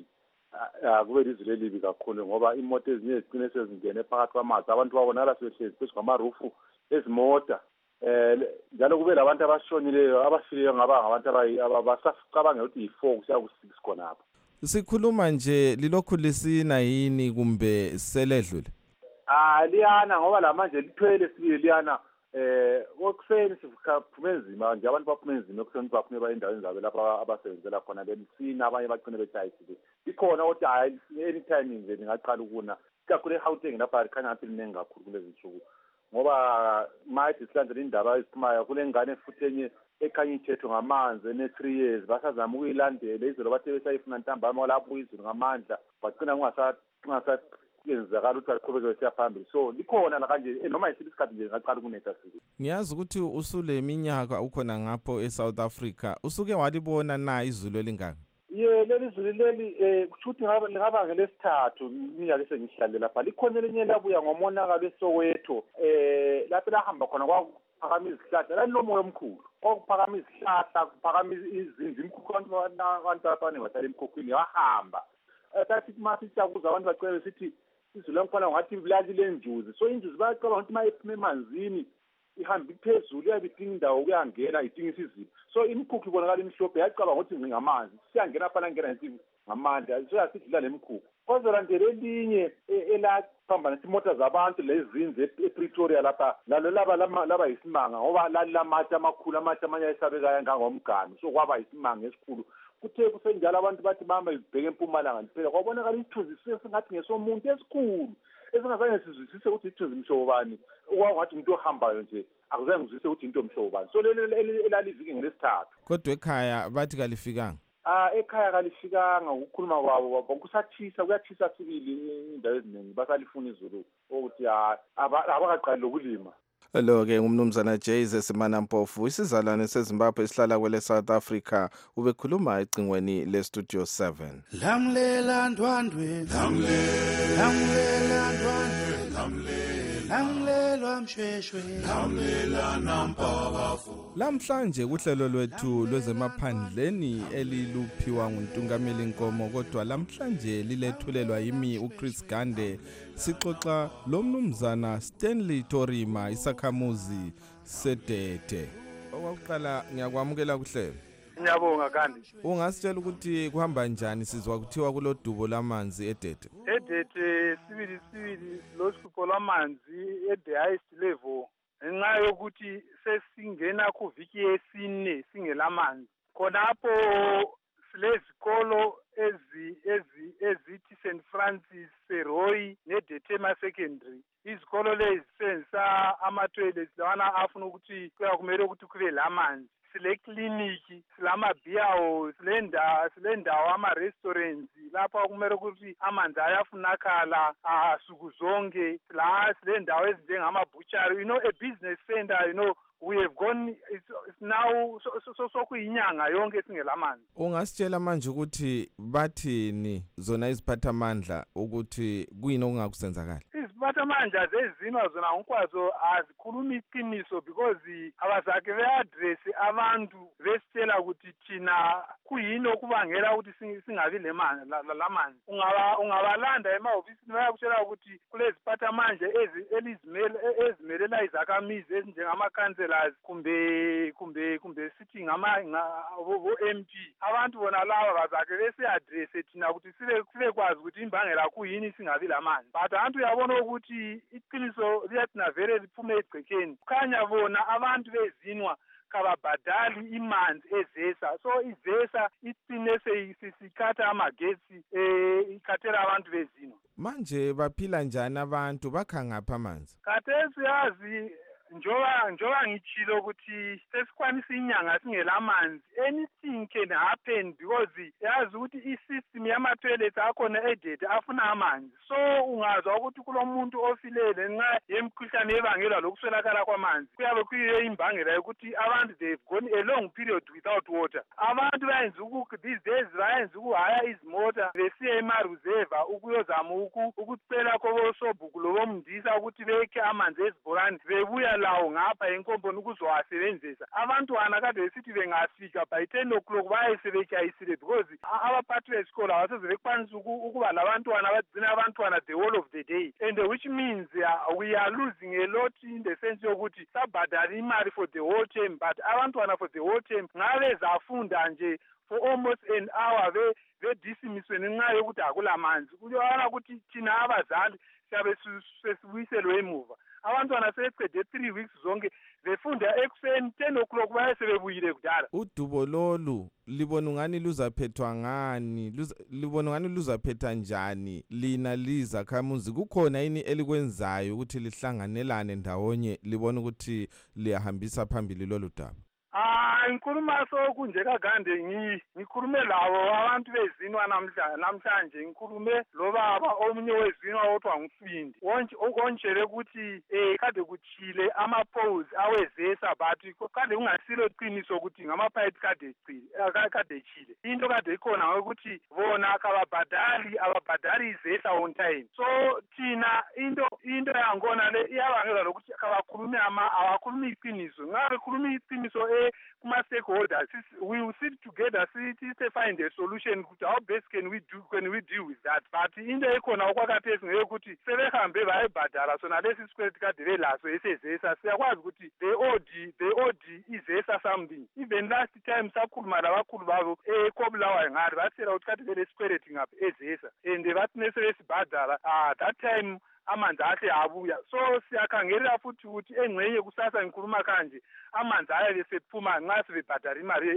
Kube izulu elibi kakhulu ngoba imoto ezinye zigcine sezingene phakathi kwamanzi, abantu babonakala sebehlezi phezu kwamarufu ezimota. Eh njalo kube labantu abashonileyo abafileyo ngaba ngabantu abasacabanga ukuthi yi-four kusiya ku-six khonapho. Sikhuluma nje lilokhu lisina yini kumbe seledlule? Ah liyana ngoba la manje lithwele sibili liyana eh okuseni siphume nzima nje abantu baphume nzima okuseni baphume baye endaweni zabo lapha abasebenzela khona belisina abanye bagcine bethayisile. Ikhona ukuthi hayi anytime nje ngaqala ukuna kakhulu eGauteng lapha likhanya ngathi linengi kakhulu kulezi nsuku. Ngoba mayithi silandela indaba eziphumayo kulengane futhi enye ekhanya ithethwe ngamanzi ene three years basazama ukuyilandela izolo bathe besayifuna ntambama lapho izulu ngamandla bagcina kungasaqhubeka ukuthi aqhubeke siya phambili. So likhona la kanje noma isikhathi nje ngaqala ukunetha sisi. Ngiyazi ukuthi usule iminyaka ukhona ngapho eSouth Africa, usuke walibona na izulu elingaka? Ye leli zulu leli eh kushuthi ngaba ngaba ngelesithathu iminyaka esengihlale lapha likhona elinye labuya ngomonakalo eSoweto eh lapho lahamba khona kwa phakamisa isihlahla lalomoya omkhulu okuphakamisa isihlahla kuphakamisa izinzi imkhukhu abantu abanye bahlala emkhukhwini wahamba sathi mase siyakuza abantu bacela sithi izulu ngifana ngathi bilali lenjuzi. So injuzi bayacaba ukuthi mayiphuma emanzini ihamba iphezulu yabidinga indawo kuyangena idinga isizilo. So imkhukhu ibonakala imhlophe yacaba ukuthi ngamanzi siyangena phana ngena insini ngamandla so yasidlula lemkhukhu kozolandela elinye elaphambana imota zabantu lezinze ePretoria lapha lalo laba laba isimanga ngoba lalamatha amakhulu amatha amanye ayisabeka ngangomgani so kwaba isimanga esikhulu. Kuthe kusenjalo abantu bathi mama ibheke empumalanga liphela kwabonakala isithunzi singathi ngesomuntu esikhulu esingazange sizwisise ukuthi isithunzi mhlobo bani okwathi umuntu ohambayo nje akuzange ngizwisise ukuthi into mhlobo bani. So leli elalivike ngelesithathu kodwa ekhaya bathi kalifikanga. Ah ekhaya kalifikanga ukukhuluma kwabo kusathisa kuyathisa sibili indawo eziningi basalifuna izulu ukuthi abakaqali lokulima. Hello ke ngumnumzana Jayze Simanampofu isizalwane seZimbabwe esihlala kwele South Africa ubekhuluma ecingweni le Studio seven. Lamlela ndwandwe lamlela ndwandwe lamlelwa mshweshwe lamlela nampakafu. Lamhlanje kuhlelo lwethu lwezemaphandleni eliluphiwa nguNtungameli Nkomo kodwa lamhlanje lilethulelwa yimi uChris Gande sixoxa lomnumzana Stanley Torima isakhamuzi sedete. Okokuqala ngiyakwamukela kuhlelo. Ngiyabonga kandi. Ungasitshela ukuthi kuhamba njani sizwa kuthiwa kulodubo lamanzi edete? Edete sibili sibili lohlupho lwamanzi at the highest level ngenxa yokuthi sesingena kuviki yesine singelamanzi. Khonapho silezikolo ezi ezi ezithi Saint Francis Seroy neDetema Secondary. Izikolo lezi senza ama-toilets lawana afuna ukuthi kuyakumele ukuthi kube lamanzi. Sile clinic silama beer silenda silendawo ama restaurants lapha kumele ukuthi amanzi ayafunakala asuku zonke la silendawo ezinjengama butchery, you know, a business center, you know, we have gone it's, it's now so so so kuyinyanga yonke singelamanzi. Ungasitshela manje ukuthi bathini zona iziphathamandla ukuthi kuyini okungakusenzakala? Iziphathamandla zezinwa zona ngikwazo azikhuluma iqiniso because abazake beaddress abantu besitshela ukuthi thina kuyini okubangela ukuthi singabi lemanzi lamanzi. Ungaba ungabalanda emahofisini bayakutshela ukuthi kuleziphathamandla elizimele ezimelela izakhamizi ezinjengama councillors kumbe kumbe kumbe sithi ngama vo M P. Abantu bona laba bazake bese address thina ukuthi sibe sibe kwazi ukuthi imbangela kuyini singabi lamanzi. But abantu uyabona ukuthi iqiniso liyathina vele liphume egcekeni. Kukhanya bona abantu bezinwa kababhadali imanzi ezesa, so izesa icine seyisikhatha amagetsi eh ikhathela abantu bezinwa. Manje baphila njani abantu bakha ngapha amanzi? Khathesi yazi njoba njoba ngitshilo ukuthi sesikwanisa inyanga singelamanzi, anything can happen because yazi ukuthi i-system yama-toilets akhona edede afuna amanzi. So ungazwa ukuthi kulomuntu ofilele nxa yemikhuhlane ebangelwa lokuswelakala kwamanzi kuyabe kuyiyo imbangela yokuthi abantu they've gone a long period without water. Abantu bayenza uku these days bayenza ukuhaya izimota besiya emaruzeva ukuyozama ukucela kobosobhuku lobomndisa ukuthi bekhe amanzi ezibhorani bebuya lawo ngapha enkomponi ukuzowasebenzisa. Abantwana kade besithi bengafika by ten o'clock bayesebetshayisile because abaphathi besikolo abaseze bekwanisa ukuba labantwana bagcina abantwana the whole of the day, and which means uh, we are losing a lot in the sense yokuthi sabhadala imali for the whole term, but abantwana for the whole term ngabe zafunda nje for almost an hour be bedisimiswe ngenxa yokuthi akulamanzi. Kuyona ukuthi thina abazali siyabe sesibuyiselwe emuva. Abantwana sebeqede three weeks zonke befunda ekuseni ten o'clock bayesebebuyile kudala. Udubo lolu libona ungani luzaphethwa ngani, libona ungani luzaphetha njani lina lizakhamuzi? Kukhona yini elikwenzayo ukuthi lihlanganelane ndawonye libona ukuthi liyahambisa phambili lolu daba? Ah, ngikhuluma so kunje kagande ngikhulume lawo abantu bezinwa namhlanje namhlanje ngikhulume lo baba omunye wezinwa othiwa ngufindi wonke okonjele ukuthi eh kade kuchile ama polls awezesa but kade ungasilo iqiniso ukuthi ngamapipe kade echile kade chile. Into kade ikhona ukuthi bona akababhadali ababhadali izesa on time. So thina into into yangona le iyabangela lokuthi akabakhulume ama awakhulumi iqiniso. Ngabe khuluma iqiniso eh kuma stakeholders we will sit together see to find a solution ukuthi how best can we do can we deal with that. But into ekhona okwakaphezi ngekuthi sebehambe bayibhadala sona lesi sikweletu kade belaso esezesa siyakwazi ukuthi they owed they owed izesa something. Even last time sakhuluma labakhulu babo eKobulawayo ngari basela ukuthi kade belesikweletu ngapha ezesa and bathi nesebesibhadala ah that time amanzi ahle abuya. So siyakhangela futhi ukuthi engcenye kusasa ngikhuluma kanje amanzi ayabe sephuma nxa sibebhadala imali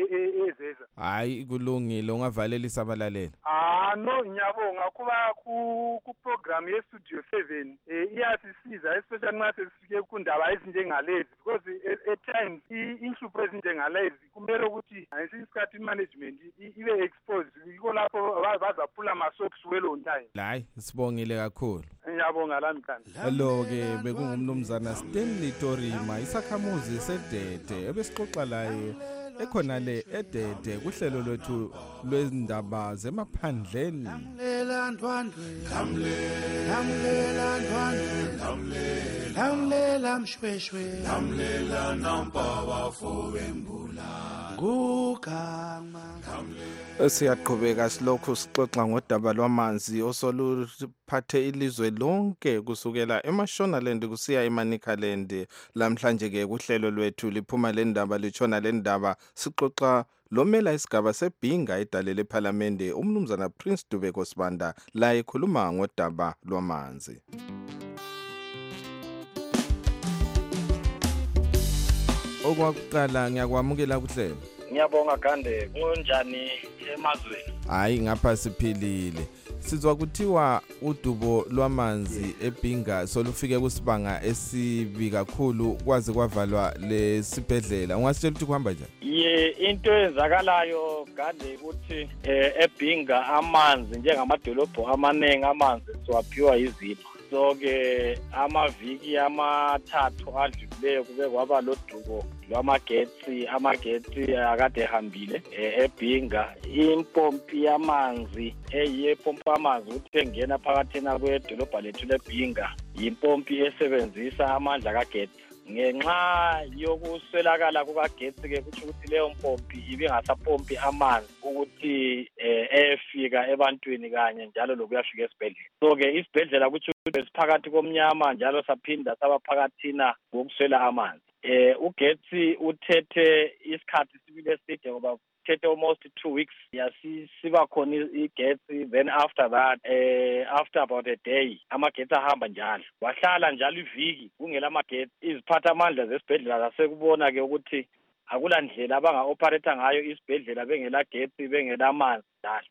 ezeza. Hayi kulungile ungavalela isabalaleli. Ah no ngiyabonga kuba ku program ye Studio seven eh iyasisiza especially nxa sesifike kundaba ezinjengalezi because at times inhlupho ezinjengalezi kumele ukuthi ayisikhathi management ibe exposed yiko lapho bazaphula ama socks well on time. Hayi sibongile kakhulu. Ngiyabonga lamhlanje. Hello ke bekungumnumzana Stanley Torima isakhamuzi sedede ebesixoxa laye ekhona le edede kuhlelo lwethu lwendaba zemaphandleni. Lamlela ndwandwe lamlela ndwandwe lamlela mshweshwe lamlela nampaba fowembula ngugama. Siyaqhubeka silokhu sixoxa ngodaba lwamanzi osoluphathe ilizwe lonke kusukela eMashonaland kusiya eManicaland. Lamhlanje ke kuhlelo lwethu liphuma le ndaba litshona le ndaba sixoxa lomela isigaba sebhinga idale leParliament umnumzana Prince Dubeko Sibanda la ekhuluma ngodaba lwamanzi. Okwakuqala ngiyakwamukela kuhlelo. Ngiyabonga Gande, kunjani emazweni? Hayi ngapha siphilile. Sizwa kuthiwa udubo lwamanzi eBhinga solufike kusibanga esibi kakhulu kwaze kwavalwa lesibhedlela. Ungasitshela ukuthi kuhamba njani? Ye into ezakalayo Gande ukuthi eBhinga amanzi njengamadolobho amaningi amanzi siwaphiwa izipho. So ke amaviki amathathu adlulileyo kube kwaba lodubo lwamagetsi amagetsi akade ehambile eBhinga. Impompi yamanzi eyepompi amanzi ukuthi engena phakathi kwedolobha lethu leBhinga impompi esebenzisa amandla kagetsi. Ngenxa yokuswelakala kukagetsi ke kuthi ukuthi leyo mpompi ibingasapompi amanzi ukuthi efika ebantwini kanye njalo lokuyafika esibhedlela. So ke isibhedlela kuthi siphakathi komnyama njalo saphinda sabaphakathina ngokuswela amanzi. Eh ugetsi uthethe isikhathi sibile eside ngoba uthethe almost two weeks yasiba khona igetsi, then after that eh after about a day amagetsi ahamba njalo. Wahlala njalo iviki kungela amagetsi. Iziphatha amandla zesibhedlela zasekubona ke ukuthi akula ndlela abanga operator ngayo isibhedlela bengela getsi bengela amanzi njalo.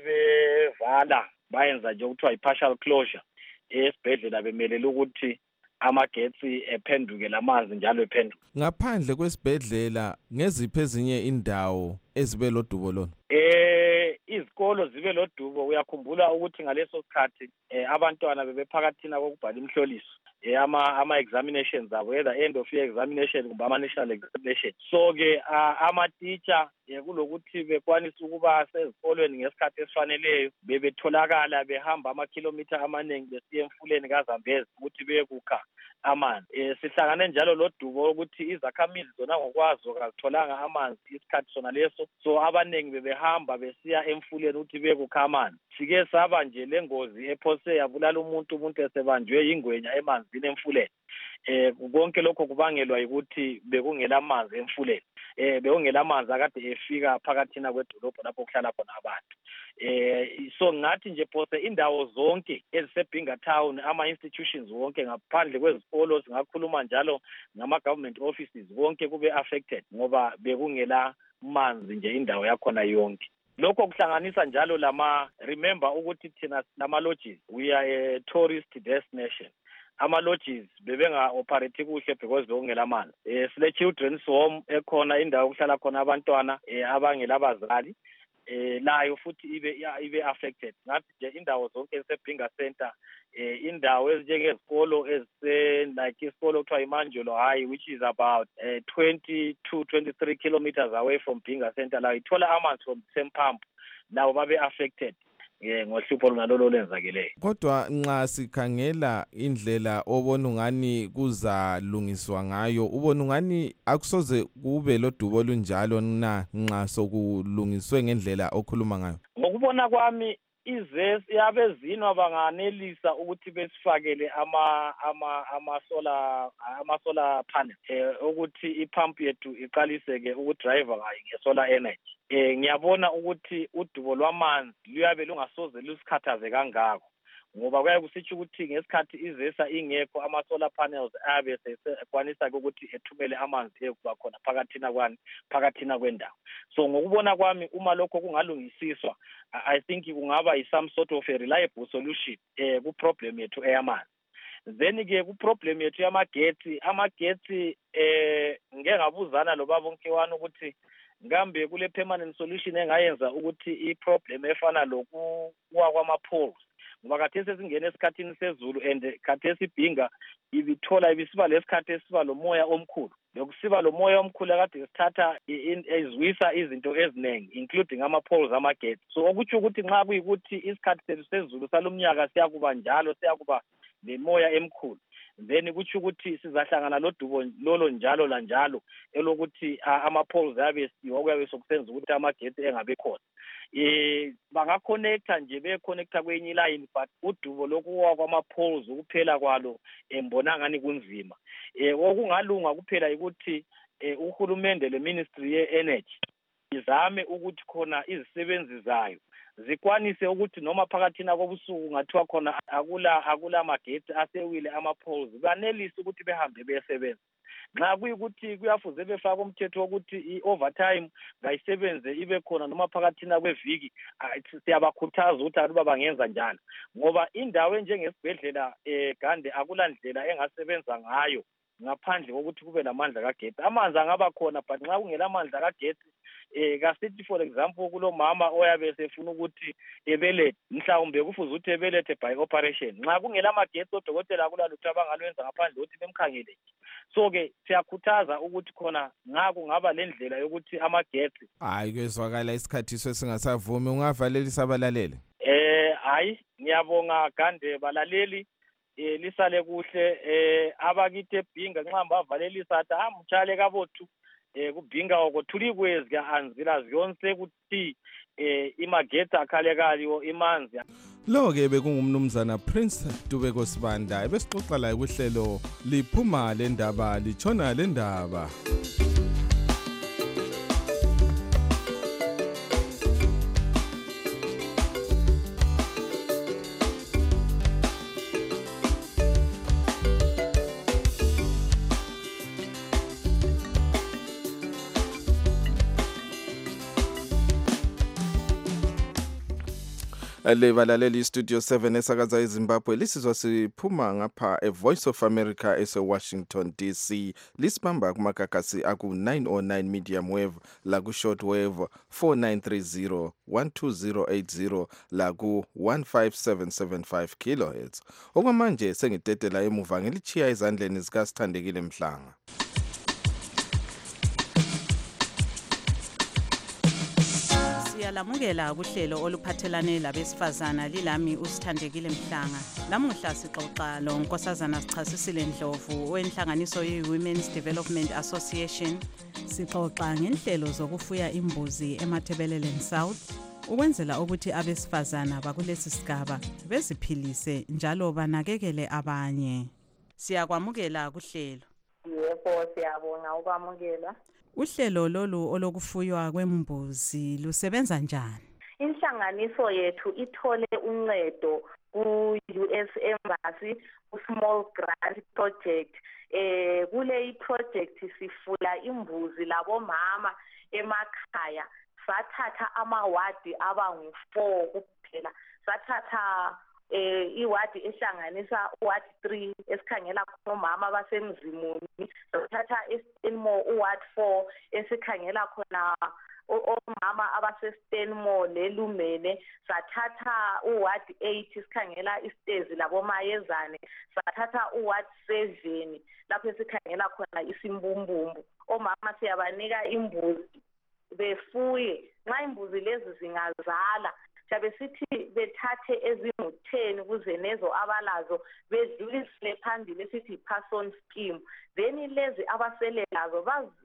Basebevala bayenza nje ukuthiwa i partial closure esibhedlela bemelele ukuthi amagetsi ephenduke lamanzi njalo ephenduke. Ngaphandle kwesibhedlela ngeziphi ezinye indawo ezibe lodubo lona? Eh izikolo zibe lodubo. Uyakhumbula ukuthi ngaleso sikhathi eh, abantwana bebephakathina kokubhala imhloliso eh, ama ama examinations abo, either end of year examination kumbe ama national examination. So ke uh, ama teacher eh, kulokuthi bekwanisa ukuba sezikolweni ngesikhathi esifaneleyo, bebetholakala behamba amakhilomitha amaningi besiya emfuleni kaZambezi ukuthi beyekukha amanzi. Eh, sihlangane njalo lodubo ukuthi izakhamizi zona ngokwazo kazitholanga amanzi isikhathi sona leso, so abaningi bebehamba besiya emfuleni ukuthi beyekukha amanzi. Sike saba nje lengozi ephose yabulala umuntu, umuntu esebanjwe yingwenya emanzini emfuleni. Eh konke lokho kubangelwa ukuthi bekungela amanzi emfuleni. Eh bekungela amanzi akade efika phakathina kwedolobho lapho kuhlala khona abantu. Eh so ngathi nje phose indawo zonke ezisebhinga town, ama institutions wonke ngaphandle kwezikolo, singakhuluma njalo ngama government offices wonke kube affected ngoba bekungela manzi nje indawo yakhona yonke. Lokho kuhlanganisa njalo lama, remember ukuthi thina lama lodges we are a tourist destination. Ama lodges bebenga operate kuhle because bekungela amanzi. Eh sile children's home ekhona indawo okuhlala khona abantwana eh abangela abazali eh layo futhi ibe ibe affected. Ngathi nje indawo zonke ezisebhinga center, eh indawo ezinjengezikolo ezise like isikolo kuthiwa iManjolo High, which is about uh, twenty-two twenty-three kilometers away from Bhinga center, la ithola amanzi from the same pump, lawo babe affected eh ngohlupho lunalolo lenzakeleyo. Kodwa nxa sikhangela indlela obona ungani kuzalungiswa ngayo, ubona ungani akusoze kube lodubo lunjalo na nxa sokulungiswe ngendlela okhuluma ngayo? Ngokubona kwami izesi yabezinwa banganelisa ukuthi besifakele ama ama ama solar ama solar panel eh ukuthi ipump yethu iqalise ke ukudrive ngayo ngesolar energy. Eh ngiyabona ukuthi udubo lwamanzi luyabe lungasoze lusikhathaze kangako ngoba kuyabe kusitsho ukuthi ngesikhathi izesa ingekho ama solar panels abe sekwanisa ukuthi ethumele amanzi ekuba khona phakathina kwani phakathina kwendawo. So ngokubona kwami uma lokho kungalungisiswa, I think kungaba is some sort of a reliable solution eh ku problem yethu eyamanzi. Then ke ku problem yethu yamagetsi, amagetsi eh ngeke ngabuzana lo baba Nkiwani ukuthi ngambe kule permanent solution engayenza ukuthi i problem efana lokuwa kwama poles, ngoba khathesi singene esikhathini sezulu and khathesi ibhinga ibithola ibisiba lesikhathi esiba lomoya omkhulu. Lokusiba lomoya omkhulu akade sithatha ezwisa izinto eziningi including ama poles amagetsi. So okutsho ukuthi nxa kuyikuthi isikhathi sezulu salomnyaka siyakuba njalo siyakuba lemoya emkhulu, then kutsho ukuthi sizahlangana lodubo lolo njalo la njalo elokuthi ama poles yabe siwa kuyabe sokusenza ukuthi amagetsi engabe khona. Eh banga connecta nje be connecta kwenye line, but udubo lokuwa kwama poles ukuphela kwalo embona ngani kunzima. Eh okungalunga kuphela ukuthi eh uhulumende le ministry ye energy izame ukuthi khona izisebenzi zayo zikwanise ukuthi noma phakathina kobusuku ngathiwa khona akula akula magetsi asewile ama poles, banelise ukuthi behambe besebenza. Nxa kuyikuthi kuyafuze befaka umthetho wokuthi i-overtime ngayisebenze ibe khona noma phakathina kweviki, siyabakhuthaza ukuthi aluba bangenza njalo ngoba indawo enjengesibhedlela eh Gande akulandlela engasebenza ngayo ngaphandle kokuthi kube lamandla kagetsi. Amanzi angaba khona but nxa kungela amandla kagetsi eh kasithi for example kulomama oyabe sefuna ukuthi ebelethe, mhlawumbe kufuze ukuthi ebelethe by operation, nxa kungela magetsi odokotela akulalutho abangalwenza ngaphandle ukuthi bemkhangele. So ke siyakhuthaza ukuthi khona ngako ngaba lendlela yokuthi amagetsi hayi kezwakala isikhathi sesingasavumi, ungavalelisa abalaleli. Eh hayi ngiyabonga Gande balaleli, eh lisale kuhle eh abakithi eBhinga nxa bavalelisa athi amtshale kabothu eh kubhinga okothuli kwezi ka anzila zonke ukuthi eh imagetsi akhalekayo imanzi. Lo ke bekungumnumzana Prince Dubeko Sibanda ebesixoxa la kuhlelo liphuma le ndaba lichona le ndaba. Lebalaleli Studio seven esakaza eZimbabwe lisizwa siphuma ngapha eVoice of America eseWashington D C. Lisibamba kumagagasi aku nine oh nine medium wave la ku short wave four nine three zero one two zero eight zero la ku one five seven seven five kilohertz. Okwamanje sengidedela emuva ngilichiya ezandleni zika Sithandekile Mhlanga. Siyalamukela kuhlelo oluphathelane labesifazana lilami uSithandekile Mhlanga. Lamuhla sixoxa lo Nkosazana Sichasisile Ndlovu wenhlanganiso ye-Women's Development Association. Sixoxa ngenhlelo zokufuya imbuzi eMathebeleleni South ukwenzela ukuthi abesifazana bakulesi sigaba beziphilise njalo banakekele abanye. Siyakwamukela kuhlelo. Yebo, siyabonga ukwamukela. Uhlelo lolu olokufuywa kwembuzi lusebenza njani? Inhlanganiso yethu ithole uncedo ku-U S Embassy ku-Small Grant Project. Eh kule project sifula imbuzi labomama emakhaya. Sathatha amawadi abangu four kuphela. Sathatha eh iwadi ehlanganisa uward three esikhangela khona omama abasemzimuni, sathatha eStenmore uward four esikhangela khona omama abaseStenmore leLumene, sathatha uward eight esikhangela iStezi labomayezane, sathatha uward seven lapho esikhangela khona isimbumbumbu. Omama siyabanika imbuzi befuye. Nxa imbuzi lezi zingazala Chabe sithi bethathe ezingu ten kuze nezo abalazo bedlulisele phambili esithi pass on scheme. Then lezi abasele lazo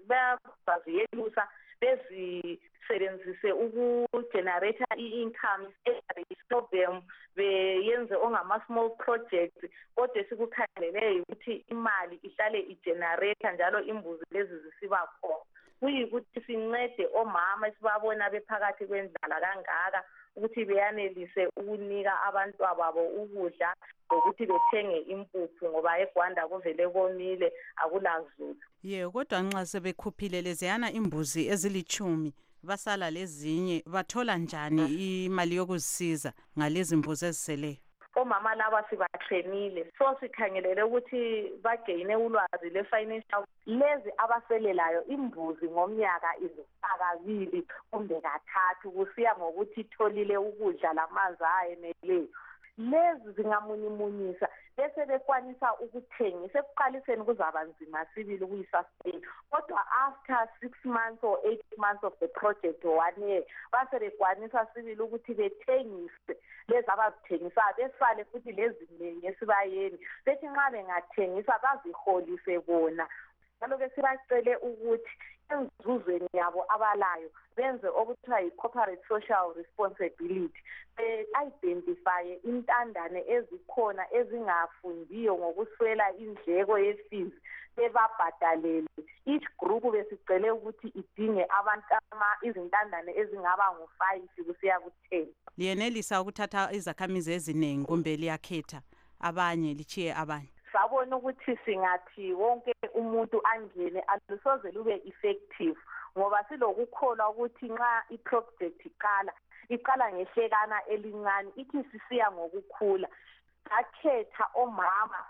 baziyelusa bezisebenzise ukugenerate i-income stop them beyenze ongama small projects kodwa sikukhangelele ukuthi imali ihlale igenerate njalo imbuzi lezi zisiba khona. Kuyikuthi sincede omama sibabona bephakathi kwendlala kangaka ukuthi beyanelise ukunika abantwana babo ukudla ukuthi bethenge impuphu ngoba eGwanda kuvele komile akulazulu. Ye kodwa nxa sebekhuphile leziyana imbuzi ezilichumi basala lezinye bathola njani imali yokuzisiza ngalezi imbuzi eziseleyo? Omama laba sibatrainile so sikhangelele ukuthi bagaine ulwazi le financial. Lezi abaselelayo imbuzi ngomnyaka izifakabili kumbe kathathu kusiya ngokuthi itholile ukudla lamanzi ayeneleyo. Lezi zingamunimunyisa bese bekwanisa ukuthengisa. Ekuqaliseni kuzaba nzima sibili ukuyisustain kodwa after six months or eight months of the project or one year base bekwanisa sibili ukuthi bethengise lezi abazithengisa besale futhi lezi ningi esibayeni bethi nxa bengathengisa baziholise bona. Njalo besibacele ukuthi enzuzweni yabo abalayo benze okuthiwa yi-corporate social responsibility. Be-identifye intandane ezikhona ezingafundiyo ngokuswela indleko ye-fees bebabhadalele. Each group besicele ukuthi idinge abantu izintandane ezingaba ngo five kusiya ku ten. Liyenelisa ukuthatha izakhamizi eziningi kumbe liyakhetha abanye lichiye abanye? Sabona ukuthi singathi wonke umuntu angene alusoze lube effective ngoba silokukholwa ukuthi nxa iproject iqala iqala ngehlekana elincane ithi sisiya ngokukhula. Akhetha omama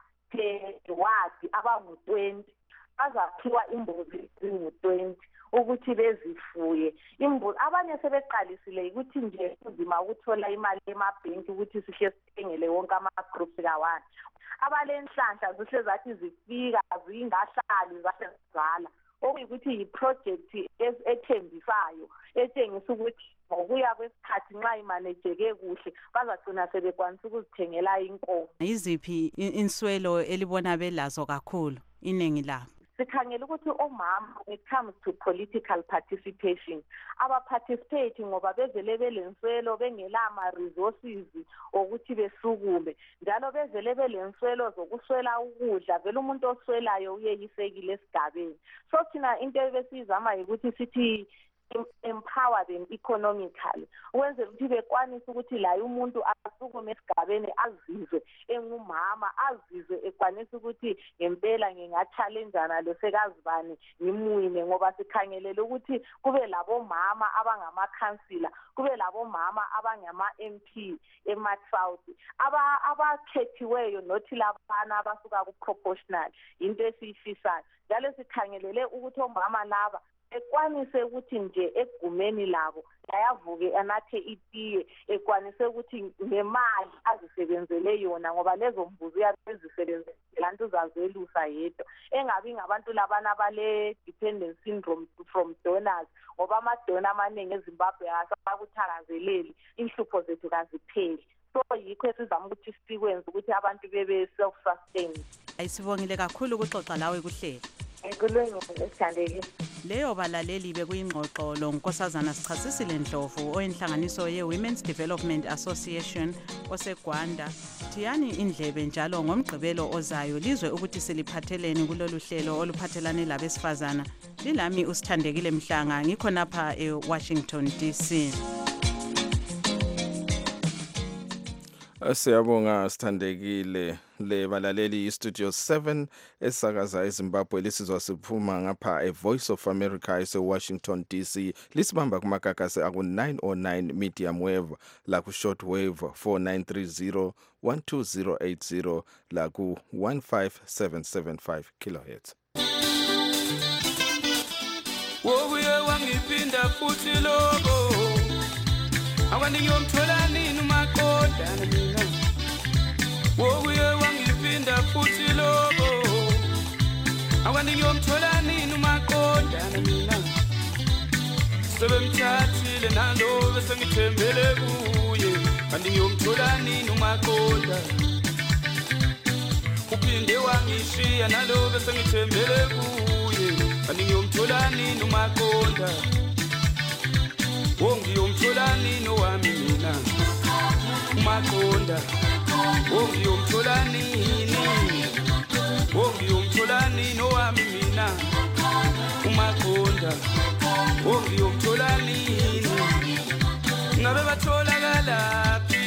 wadi abangu twenty bazaphiwa imbuzi ezingu twenty ukuthi bezifuye. Imbuzi abanye sebeqalisile ukuthi nje uzima ukuthola imali emabhenki ukuthi sihle sithengele wonke ama groups ka one. Abalenhlanhla zihle zathi zifika zingahlali zasezala okuyikuthi iproject ethembisayo etshengisa ukuthi ngokuya kwesikhathi nxa imanejeke kuhle bazagcina sebekwanisa ukuzithengela inkomo. Yiziphi inswelo elibona belazo kakhulu iningi labo? Sikhangela ukuthi omama when it comes to political participation abaparticipate ngoba bezele belenswelo bengelama resources ukuthi besukume njalo bezele belenswelo zokuswela ukudla vele umuntu oswelayo uyeyisekile esigabeni. So thina into ebesizama ukuthi sithi empower them economically ukwenzela ukuthi bekwanise ukuthi la umuntu asukume esigabeni azizwe engumama azizwe ekwanise ukuthi ngempela nginga-challengeana lo sekazibani ngimwine ngoba sikhangelele ukuthi kube labo mama abangamakhansila kube labo mama abangama-M P ema-South abakhethiweyo nothi labana abasuka ku-proportional into esiyifisayo njalo sikhangelele ukuthi omama laba ekwanise ukuthi nje egumeni labo ayavuke anathe itiye ekwanise ukuthi ngemali azisebenzele yona ngoba lezo mbuzi uyazisebenzela lantu zazelusa yedwa engabi ngabantu labana abale dependent syndrome from donors ngoba amadona amaningi eZimbabwe asakuthakazeleli inhlupho zethu kazipheli so yikho esizama ukuthi sikwenze ukuthi abantu bebe self sustained. Ayisibongile kakhulu ukuxoxa lawe kuhlelo. Enkululeko esithandekile. Leyo balaleli bekuyingxoxo lo Nkosazana Sichasisile Ndlovu oyinhlanganiso ye-Women's Development Association oseGwanda. Thiyani indlebe njalo ngomgqibelo ozayo lizwe ukuthi siliphatheleni kulolu hlelo oluphathelane labesifazana. Lilami uSithandekile Mhlanga ngikho napha eWashington D C. Siyabonga Sithandekile. Le balaleli iStudio seven esakaza eZimbabwe lisizwa siphuma ngapha eVoice of America eseWashington D C lisibamba kumakakase aku nine oh nine medium wave la ku short wave four nine three zero one two zero eight zero la ku one five seven seven five kilohertz. Wobuye wangipinda futhi lobo awandingiyomthola nini uMaqoda mina Wobuye wangipinda futhi lobo awandingiyomthola nini uMaqoda mina Sebemthathile nalo bese ngithembele kuye andingiyomthola nini uMaqoda Uphinde wangishiya nalo bese ngithembele kuye andingiyomthola nini uMaqoda Wongiyomthola nini wami mina uMaqoda Wongiyomthola nini Wongiyomthola nini wami mina uMaqoda Wongiyomthola nini Ngabe batholakalapi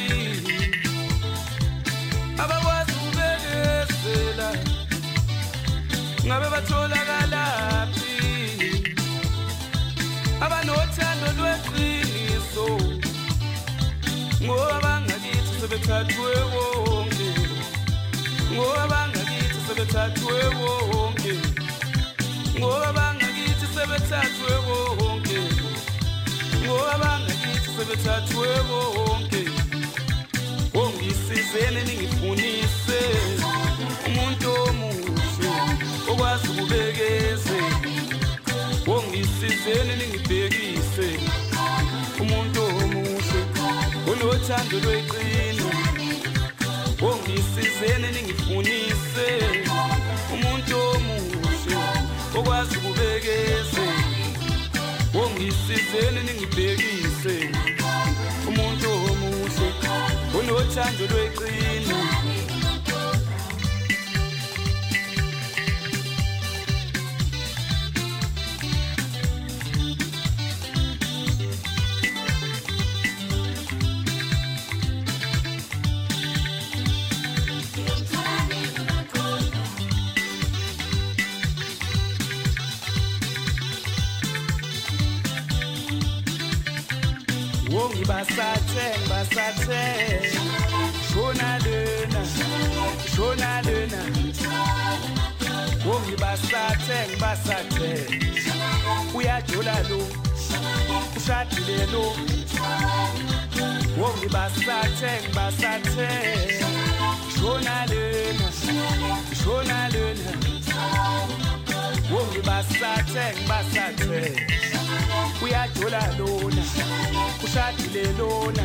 Abakwazi ubekezela Ngabe batholakalapi Abanothando lweqiniso Ngoba bangakithi sebethathwe wonke Ngoba bangakithi sebethathwe wonke Ngoba bangakithi sebethathwe wonke Ngoba bangakithi sebethathwe wonke Ongisizeni ningifunise umuntu omuhle okwazi ukubekeze Ongisizeni ningibhekise umuntu omuhle unothando lweqiniso Ongisizeni ningifunise umuntu omuhle okwazi ukubekeze Ongisizeni ningibhekise umuntu omuhle unothando lweqiniso Basathe, basathe, shona lena, shona lena. Wongi basathe, basathe, uyajula lo, ushadile lo. Wongi basathe, basathe, shona lena, shona lena. Wongi basathe, basathe, uyajula lona. Ushadile lona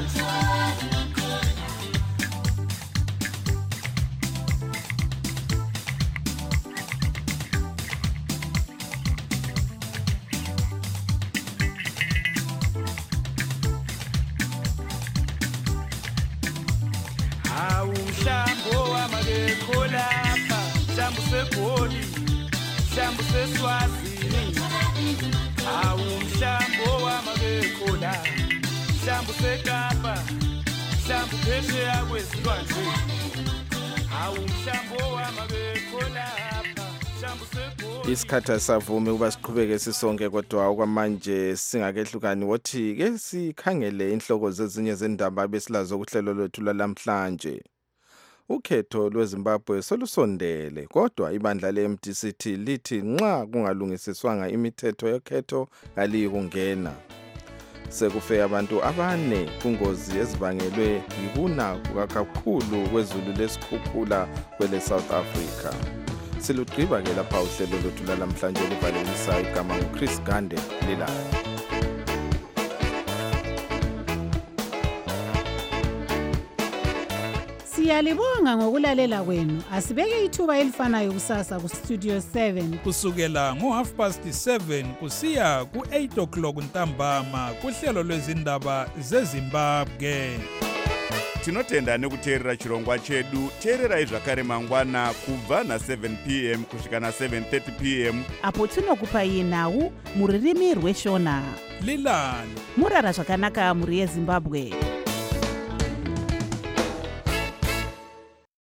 Hawu mhlambo wamagekho lapha mhlambo segoli mhlambo seswazini awumhlambo wamabekola mhlambo sekapa mhlambo phesheya kwezilwandle awumhlambo wamabekola mhlambo sekona isikhathi asavumi ukuba siqhubeke sisonke kodwa okwamanje singakehlukani wothi ke sikhangele inhloko zezinye zendaba besilazo kuhlelo lwethu lalamhlanje. Ukhetho lweZimbabwe solusondele kodwa ibandla le-M D C T lithi nxa kungalungisiswanga imithetho yokhetho kaliyikungena. Sekufe abantu abane kungozi ezibangelwe yikuna kakhulu kwezulu lesikhukhula kwele South Africa. Silugqiba ke lapha uhlelo lwethu lalamhlanje oluvalelisa igama nguChris Gande lilayo. Siyalibonga ngokulalela kwenu. Asibeke ithuba elifanayo kusasa ku Studio seven kusukela ngo half past seven kusiya ku eight o'clock ntambama kuhlelo lwezindaba zeZimbabwe. Tinotenda nekuteerera chirongwa chedu. Teererai zvakare mangwana kubva na seven p m kusvika na seven thirty p m apo tinokupai nhau muririmi rweshona. Lilani murara zvakanaka muri yeZimbabwe.